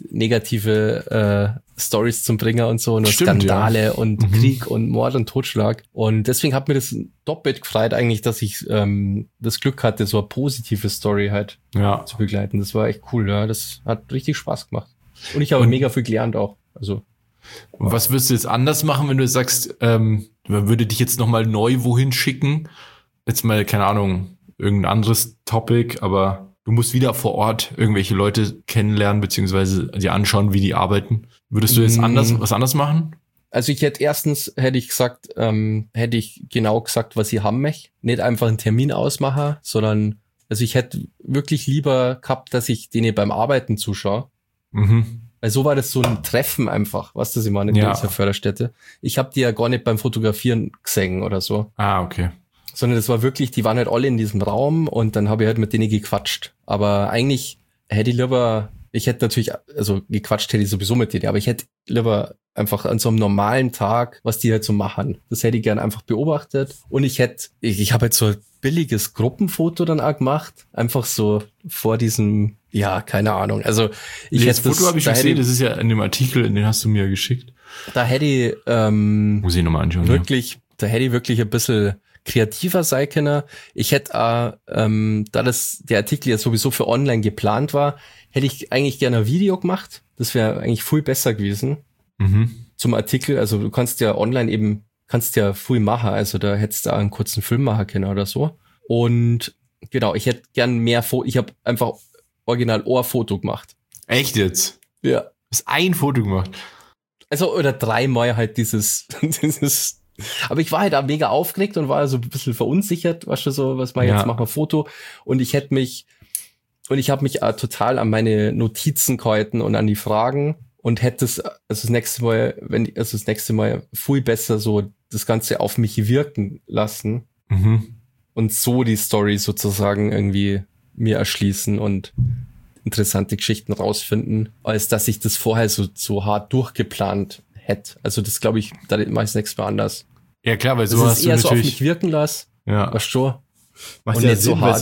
negative äh, Stories zum Bringer und so, nur Stimmt, Skandale ja. und Mhm. Krieg und Mord und Totschlag. Und deswegen hat mir das doppelt gefreut eigentlich, dass ich ähm, das Glück hatte, so eine positive Story halt Ja. zu begleiten. Das war echt cool, ja. Das hat richtig Spaß gemacht. Und ich habe Und- mega viel gelernt auch. Also, Und was würdest du jetzt anders machen, wenn du sagst, ähm, man würde dich jetzt nochmal neu wohin schicken? Jetzt mal, keine Ahnung, irgendein anderes Topic, aber du musst wieder vor Ort irgendwelche Leute kennenlernen, beziehungsweise dir anschauen, wie die arbeiten. Würdest du jetzt Mm. anders, was anders machen? Also ich hätte erstens, hätte ich gesagt, ähm, hätte ich genau gesagt, was ich haben möchte. Nicht einfach einen Termin ausmachen, sondern, also ich hätte wirklich lieber gehabt, dass ich denen beim Arbeiten zuschaue. Mhm. Weil so war das so ein Treffen einfach, was das ich meine, in Ja. dieser Förderstätte. Ich habe die ja gar nicht beim Fotografieren gesehen oder so. Ah, okay. Sondern das war wirklich, die waren halt alle in diesem Raum und dann habe ich halt mit denen gequatscht. Aber eigentlich hätte ich lieber, ich hätte natürlich, also gequatscht hätte ich sowieso mit denen, aber ich hätte lieber einfach an so einem normalen Tag, was die halt so machen. Das hätte ich gern einfach beobachtet. Und ich hätte, ich, ich habe halt so ein billiges Gruppenfoto dann auch gemacht. Einfach so vor diesem, ja, keine Ahnung. Also ich Nee, das hätte Foto habe ich schon da hätte gesehen, das ist ja in dem Artikel, den hast du mir geschickt. Da hätte ich, ähm, Muss ich nochmal anschauen. wirklich, da hätte ich wirklich ein bisschen kreativer sein können. Ich hätte auch, ähm, da das der Artikel ja sowieso für online geplant war, hätte ich eigentlich gerne ein Video gemacht. Das wäre eigentlich viel besser gewesen Ja. Mhm. zum Artikel. Also du kannst ja online eben, kannst ja viel machen. Also da hättest du auch einen kurzen Film machen können oder so. Und genau, ich hätte gern mehr Foto. Ich habe einfach original ein Foto gemacht. Echt jetzt? Ja. Du hast ein Foto gemacht. Also, oder dreimal halt dieses, dieses, aber ich war halt auch mega aufgeregt und war so ein bisschen verunsichert, weißt du, so, was mal Ja. jetzt machen wir Foto. Und ich hätte mich, und ich habe mich auch total an meine Notizen gehalten und an die Fragen und hätte es, also das nächste Mal, wenn, also das nächste Mal viel besser so das Ganze auf mich wirken lassen Mhm. und so die Story sozusagen irgendwie mir erschließen und interessante Geschichten rausfinden, als dass ich das vorher so, so hart durchgeplant hätte. Also das glaube ich, da mache ich das nächste Mal anders. Ja klar, weil Das so ist hast du eher so auf mich natürlich, wirken lassen, ja, weißt du? macht und ja nicht so Sinn, weil hart. so-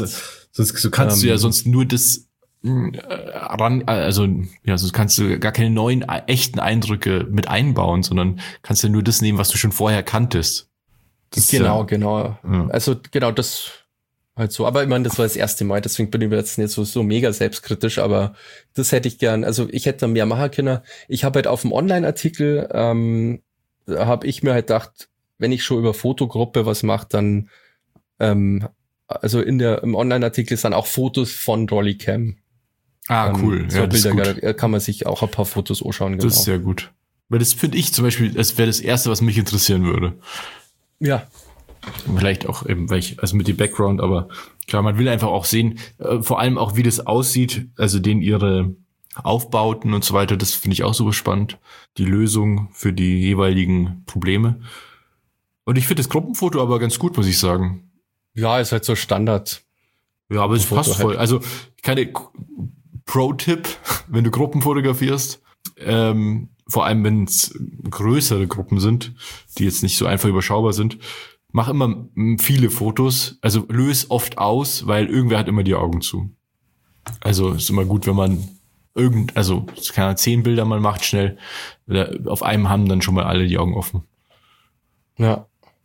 Sonst so kannst ähm, du ja sonst nur das äh, ran, also ja, sonst kannst du gar keine neuen äh, echten Eindrücke mit einbauen, sondern kannst ja nur das nehmen, was du schon vorher kanntest. Das genau, ja, genau. Ja. Also genau das halt so. Aber ich meine, das war das erste Mal, deswegen bin ich jetzt nicht so, so mega selbstkritisch, aber das hätte ich gern, also ich hätte da mehr machen können. Ich habe halt auf dem Online-Artikel, ähm, da habe ich mir halt gedacht, wenn ich schon über Fotogruppe was mache, dann ähm, also in der im Online-Artikel sind auch Fotos von Rollicam. Ah, cool. Ähm, so ja, das Bilder, ist gut. Kann man sich auch ein paar Fotos anschauen. Genau. Das ist sehr gut. Weil das finde ich zum Beispiel, das wäre das Erste, was mich interessieren würde. Ja. Vielleicht auch eben, weil ich, also mit dem Background, aber klar, man will einfach auch sehen, äh, vor allem auch, wie das aussieht, also denen ihre Aufbauten und so weiter, das finde ich auch super spannend. Die Lösung für die jeweiligen Probleme. Und ich finde das Gruppenfoto aber ganz gut, muss ich sagen. Ja, ist halt so Standard. Ja, aber es passt voll. Also, keine Pro-Tipp, wenn du Gruppen fotografierst, ähm, vor allem wenn es größere Gruppen sind, die jetzt nicht so einfach überschaubar sind, mach immer viele Fotos, also löse oft aus, weil irgendwer hat immer die Augen zu. Also ist immer gut, wenn man irgend, also keine Ahnung, zehn Bilder mal macht schnell, auf einem haben dann schon mal alle die Augen offen. Ja.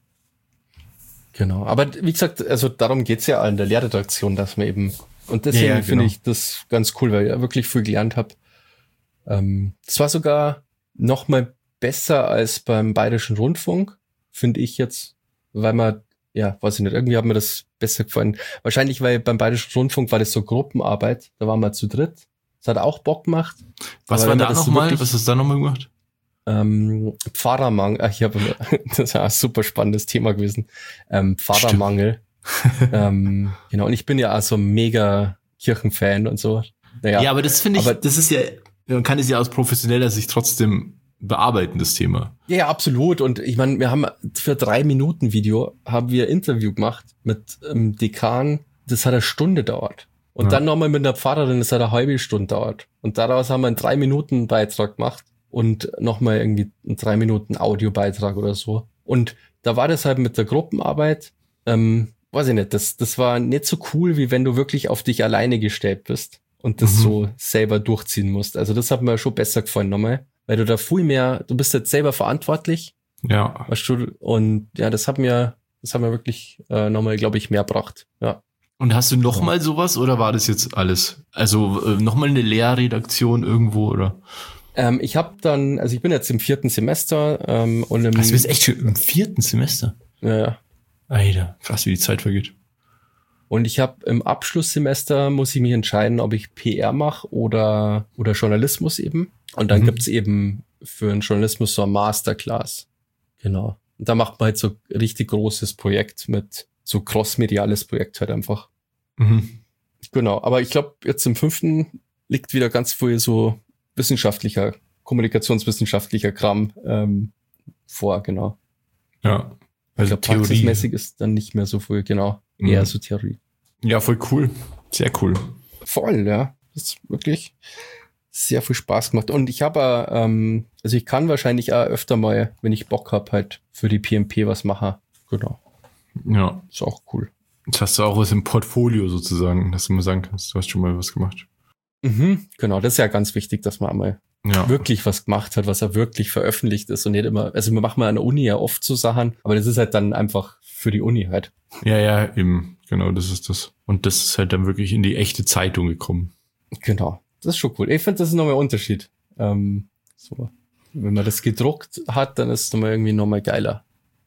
Genau, aber wie gesagt, also darum geht's ja in der Lehrredaktion, dass man eben, und deswegen ja, ja, finde genau. ich das ganz cool, weil ich ja wirklich viel gelernt habe. Ähm, das war sogar noch mal besser als beim Bayerischen Rundfunk, finde ich jetzt, weil man, ja, weiß ich nicht, irgendwie hat mir das besser gefallen. Wahrscheinlich, weil beim Bayerischen Rundfunk war das so Gruppenarbeit, da waren wir zu dritt. Das hat auch Bock gemacht. Was war da nochmal? So Was hast du da nochmal gemacht? Ähm, Pfarrermangel, ach, ich habe, das war ein super spannendes Thema gewesen. Ähm, Pfarrermangel. ähm, genau, und ich bin ja auch so mega Kirchenfan und so. Naja, ja, aber das finde ich, aber, das ist ja, man kann es ja aus professioneller Sicht trotzdem bearbeiten, das Thema. Ja, ja, absolut. Und ich meine, wir haben für drei Minuten Video haben wir ein Interview gemacht mit ähm, Dekan. Das hat eine Stunde dauert. Und ja. dann nochmal mit einer Pfarrerin, das hat eine halbe Stunde dauert. Und daraus haben wir einen drei Minuten Beitrag gemacht. Und nochmal irgendwie einen drei Minuten Audiobeitrag oder so. Und da war das halt mit der Gruppenarbeit, ähm, weiß ich nicht, das, das war nicht so cool, wie wenn du wirklich auf dich alleine gestellt bist und das mhm. so selber durchziehen musst. Also das hat mir schon besser gefallen nochmal, weil du da viel mehr, du bist jetzt selber verantwortlich. Ja. Weißt du, und ja, das hat mir, das hat mir wirklich äh, nochmal, glaube ich, mehr gebracht. Ja. Und hast du nochmal ja. sowas oder war das jetzt alles? Also äh, nochmal eine Lehrredaktion irgendwo oder? Ähm, ich habe dann, also ich bin jetzt im vierten Semester ähm, und im... Also du bist echt schon im vierten Semester? Ja, ja. Alter, krass, wie die Zeit vergeht. Und ich habe im Abschlusssemester, muss ich mich entscheiden, ob ich P R mache oder oder Journalismus eben. Und dann mhm. gibt's eben für den Journalismus so eine Masterclass. Genau. Und da macht man halt so ein richtig großes Projekt mit so crossmediales Projekt halt einfach. Mhm. Genau, aber ich glaube, jetzt im fünften liegt wieder ganz viel so wissenschaftlicher, kommunikationswissenschaftlicher Kram ähm, vor, genau. Ja, also ich glaube, praxismäßig ist dann nicht mehr so viel, genau, mhm. eher so Theorie. Ja, voll cool. Sehr cool. Voll, ja. Das ist wirklich sehr viel Spaß gemacht. Und ich habe, ähm, also ich kann wahrscheinlich auch öfter mal, wenn ich Bock habe, halt für die P M P was machen. Genau. Ja. Ist auch cool. Jetzt hast du auch was im Portfolio sozusagen, dass du mal sagen kannst, du hast schon mal was gemacht. Mhm, genau, das ist ja ganz wichtig, dass man einmal ja. wirklich was gemacht hat, was er wirklich veröffentlicht ist und nicht immer, also wir machen mal an der Uni ja oft so Sachen, aber das ist halt dann einfach für die Uni halt. Ja, ja, eben, genau, das ist das. Und das ist halt dann wirklich in die echte Zeitung gekommen. Genau, das ist schon cool. Ich finde, das ist nochmal ein Unterschied. Ähm, so, wenn man das gedruckt hat, dann ist es nochmal irgendwie nochmal geiler.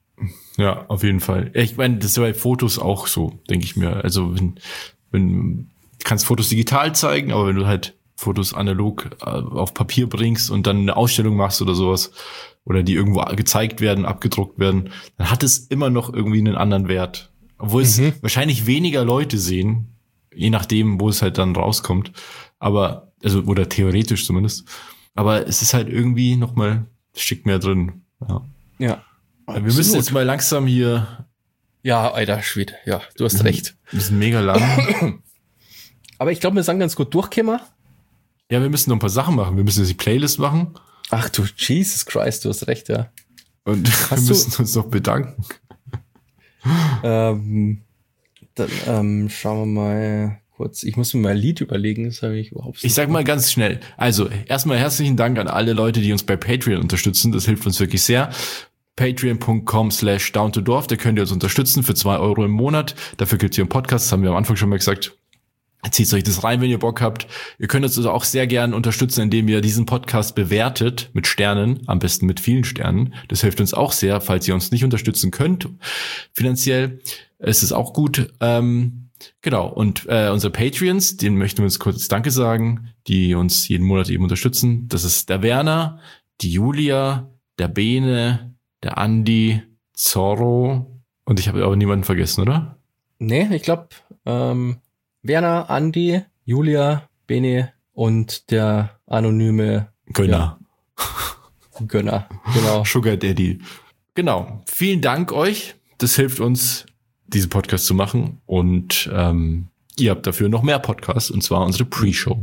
Ja, auf jeden Fall. Ich meine, das ist ja bei Fotos auch so, denke ich mir. Also wenn, wenn du kannst Fotos digital zeigen, aber wenn du halt Fotos analog auf Papier bringst und dann eine Ausstellung machst oder sowas oder die irgendwo gezeigt werden, abgedruckt werden, dann hat es immer noch irgendwie einen anderen Wert. Obwohl es mhm. wahrscheinlich weniger Leute sehen, je nachdem, wo es halt dann rauskommt. Aber, also, oder theoretisch zumindest. Aber es ist halt irgendwie nochmal ein Stück mehr drin. Ja. Ja. Wir Absolut. müssen jetzt mal langsam hier. Ja, alter Schwede. Ja, du hast recht. Wir sind mega lang. Aber ich glaube, wir sind ganz gut durchgekommen. Ja, wir müssen noch ein paar Sachen machen. Wir müssen jetzt die Playlist machen. Ach du, Jesus Christ, du hast recht, ja. Und hast wir müssen uns noch bedanken. Ähm, Dann ähm, schauen wir mal kurz. Ich muss mir mal ein Lied überlegen, das habe ich überhaupt nicht. Ich sag mal ganz schnell. Also, erstmal herzlichen Dank an alle Leute, die uns bei Patreon unterstützen. Das hilft uns wirklich sehr. Patreon.com slash down to dorf. Da könnt ihr uns unterstützen für zwei Euro im Monat. Dafür gibt's hier einen Podcast. Das haben wir am Anfang schon mal gesagt. Zieht euch das rein, wenn ihr Bock habt. Ihr könnt uns also auch sehr gern unterstützen, indem ihr diesen Podcast bewertet mit Sternen, am besten mit vielen Sternen. Das hilft uns auch sehr, falls ihr uns nicht unterstützen könnt. Finanziell ist es auch gut. Ähm, genau, und äh, unsere Patreons, denen möchten wir uns kurz Danke sagen, die uns jeden Monat eben unterstützen. Das ist der Werner, die Julia, der Bene, der Andi, Zorro und ich habe aber niemanden vergessen, oder? Nee, ich glaube, ähm, Werner, Andi, Julia, Bene und der anonyme Gönner. Ja, Gönner, genau. Sugar Daddy. Genau. Vielen Dank euch. Das hilft uns, diesen Podcast zu machen. Und ähm, ihr habt dafür noch mehr Podcasts, und zwar unsere Pre-Show.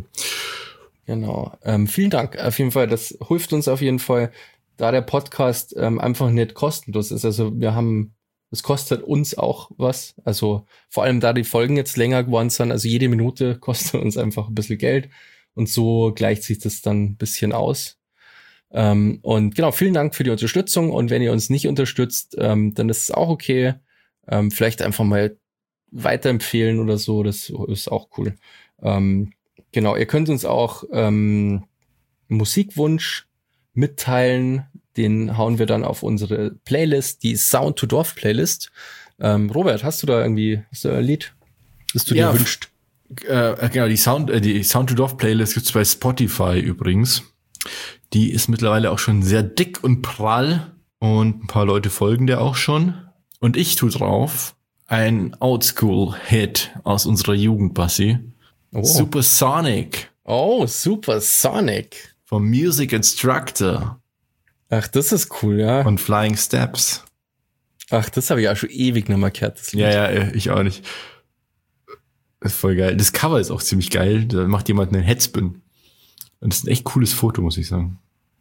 Genau. Ähm, vielen Dank. Auf jeden Fall, das hilft uns auf jeden Fall, da der Podcast ähm, einfach nicht kostenlos ist. Also wir haben es kostet uns auch was, also vor allem da die Folgen jetzt länger geworden sind, also jede Minute kostet uns einfach ein bisschen Geld und so gleicht sich das dann ein bisschen aus. Ähm, und genau, vielen Dank für die Unterstützung und wenn ihr uns nicht unterstützt, ähm, dann ist es auch okay. Ähm, vielleicht einfach mal weiterempfehlen oder so, das ist auch cool. Ähm, genau, ihr könnt uns auch ähm, Musikwunsch mitteilen, den hauen wir dann auf unsere Playlist, die Sound to Dorf Playlist. Ähm, Robert, hast du da irgendwie hast du ein Lied, das du ja, dir wünschst? Äh, genau, die Sound, äh, die Sound to Dorf Playlist gibt's bei Spotify übrigens. Die ist mittlerweile auch schon sehr dick und prall und ein paar Leute folgen der auch schon. Und ich tue drauf ein Oldschool-Hit aus unserer Jugend, Bassi. Oh. Supersonic. Oh, Supersonic. Vom Music Instructor. Ach, das ist cool, ja. Und Flying Steps. Ach, das habe ich auch schon ewig nicht mehr gehört. Das Lied. Ja, ja, ich auch nicht. Das ist voll geil. Das Cover ist auch ziemlich geil. Da macht jemand einen Headspin. Und das ist ein echt cooles Foto, muss ich sagen.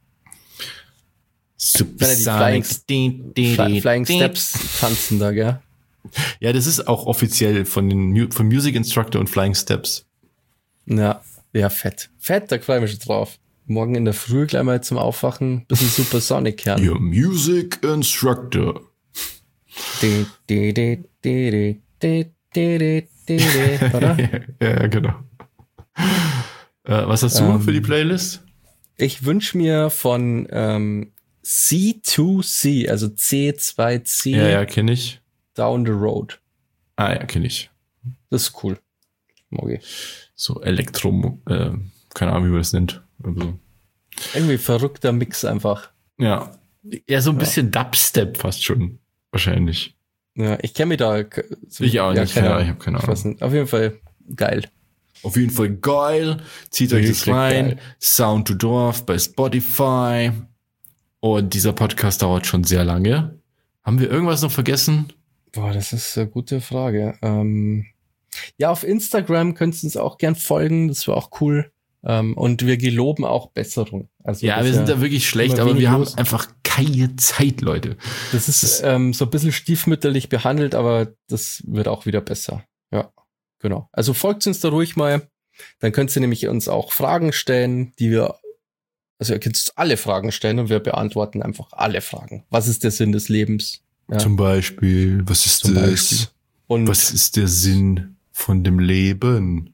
Supersonic. Flying, Fly, Flying Steps tanzen da, gell? Ja, das ist auch offiziell von den von Music Instructor und Flying Steps. Ja, ja, fett. Fett, da freue ich mich schon drauf. Morgen in der Früh gleich mal zum Aufwachen ein bisschen Supersonic hören. Your Music Instructor. De, de, de, de, de, de, de, de, oder? Ja, genau. Äh, was hast du ähm, für die Playlist? Ich wünsche mir von ähm, C zwei C, also C zwei C. Ja, ja, kenne ich. Down the Road. Ah, ja, kenne ich. Das ist cool. Okay. So Elektro, äh, keine Ahnung, wie man das nennt. Also. Irgendwie verrückter Mix einfach. Ja. Ja, so ein ja. bisschen Dubstep fast schon. Wahrscheinlich. Ja, ich kenne mich da. So, ich auch ja, nicht. Ja, ich habe keine Ahnung. Auf jeden Fall geil. Auf jeden Fall geil. Zieht euch das rein. Geil. Sound to Dorf bei Spotify. Und dieser Podcast dauert schon sehr lange. Haben wir irgendwas noch vergessen? Boah, das ist eine gute Frage. Ähm, ja, auf Instagram könnt ihr uns auch gern folgen. Das wäre auch cool. Um, und wir geloben auch Besserung. Also ja, wir sind da wirklich schlecht, aber wir haben einfach keine Zeit, Leute. Das ist das ähm, so ein bisschen stiefmütterlich behandelt, aber das wird auch wieder besser. Ja, genau. Also folgt uns da ruhig mal. Dann könnt ihr nämlich uns auch Fragen stellen, die wir, also ihr könnt uns alle Fragen stellen und wir beantworten einfach alle Fragen. Was ist der Sinn des Lebens? Ja. Zum Beispiel, was ist Zum das? Beispiel. Und was ist der Sinn von dem Leben?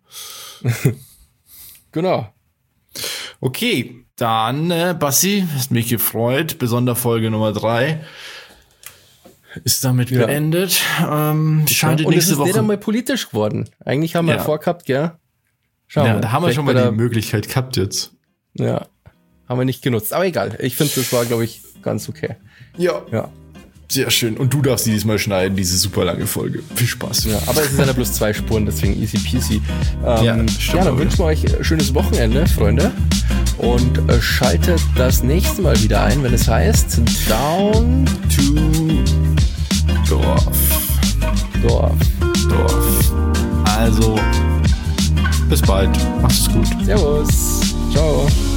Genau. Okay, dann, äh, Bassi, hast mich gefreut. Besonderfolge Nummer drei ist damit ja. beendet. Ähm, schauen die ja, und nächste es ist Woche. Nicht einmal politisch geworden. Eigentlich haben wir ja. vorgehabt, gell? Schauen ja, wir. Da haben wir schon mal die Möglichkeit gehabt jetzt. Ja, haben wir nicht genutzt. Aber egal, ich finde, das war, glaube ich, ganz okay. Ja. Ja. Sehr schön. Und du darfst die diesmal schneiden, diese super lange Folge. Viel Spaß. Ja, aber es sind ja bloß zwei Spuren, deswegen easy peasy. Ähm, ja, ja, dann wünschen wir euch ein schönes Wochenende, Freunde. Und äh, schaltet das nächste Mal wieder ein, wenn es heißt Down to Dorf. Dorf. Dorf. Also, bis bald. Macht's gut. Servus. Ciao.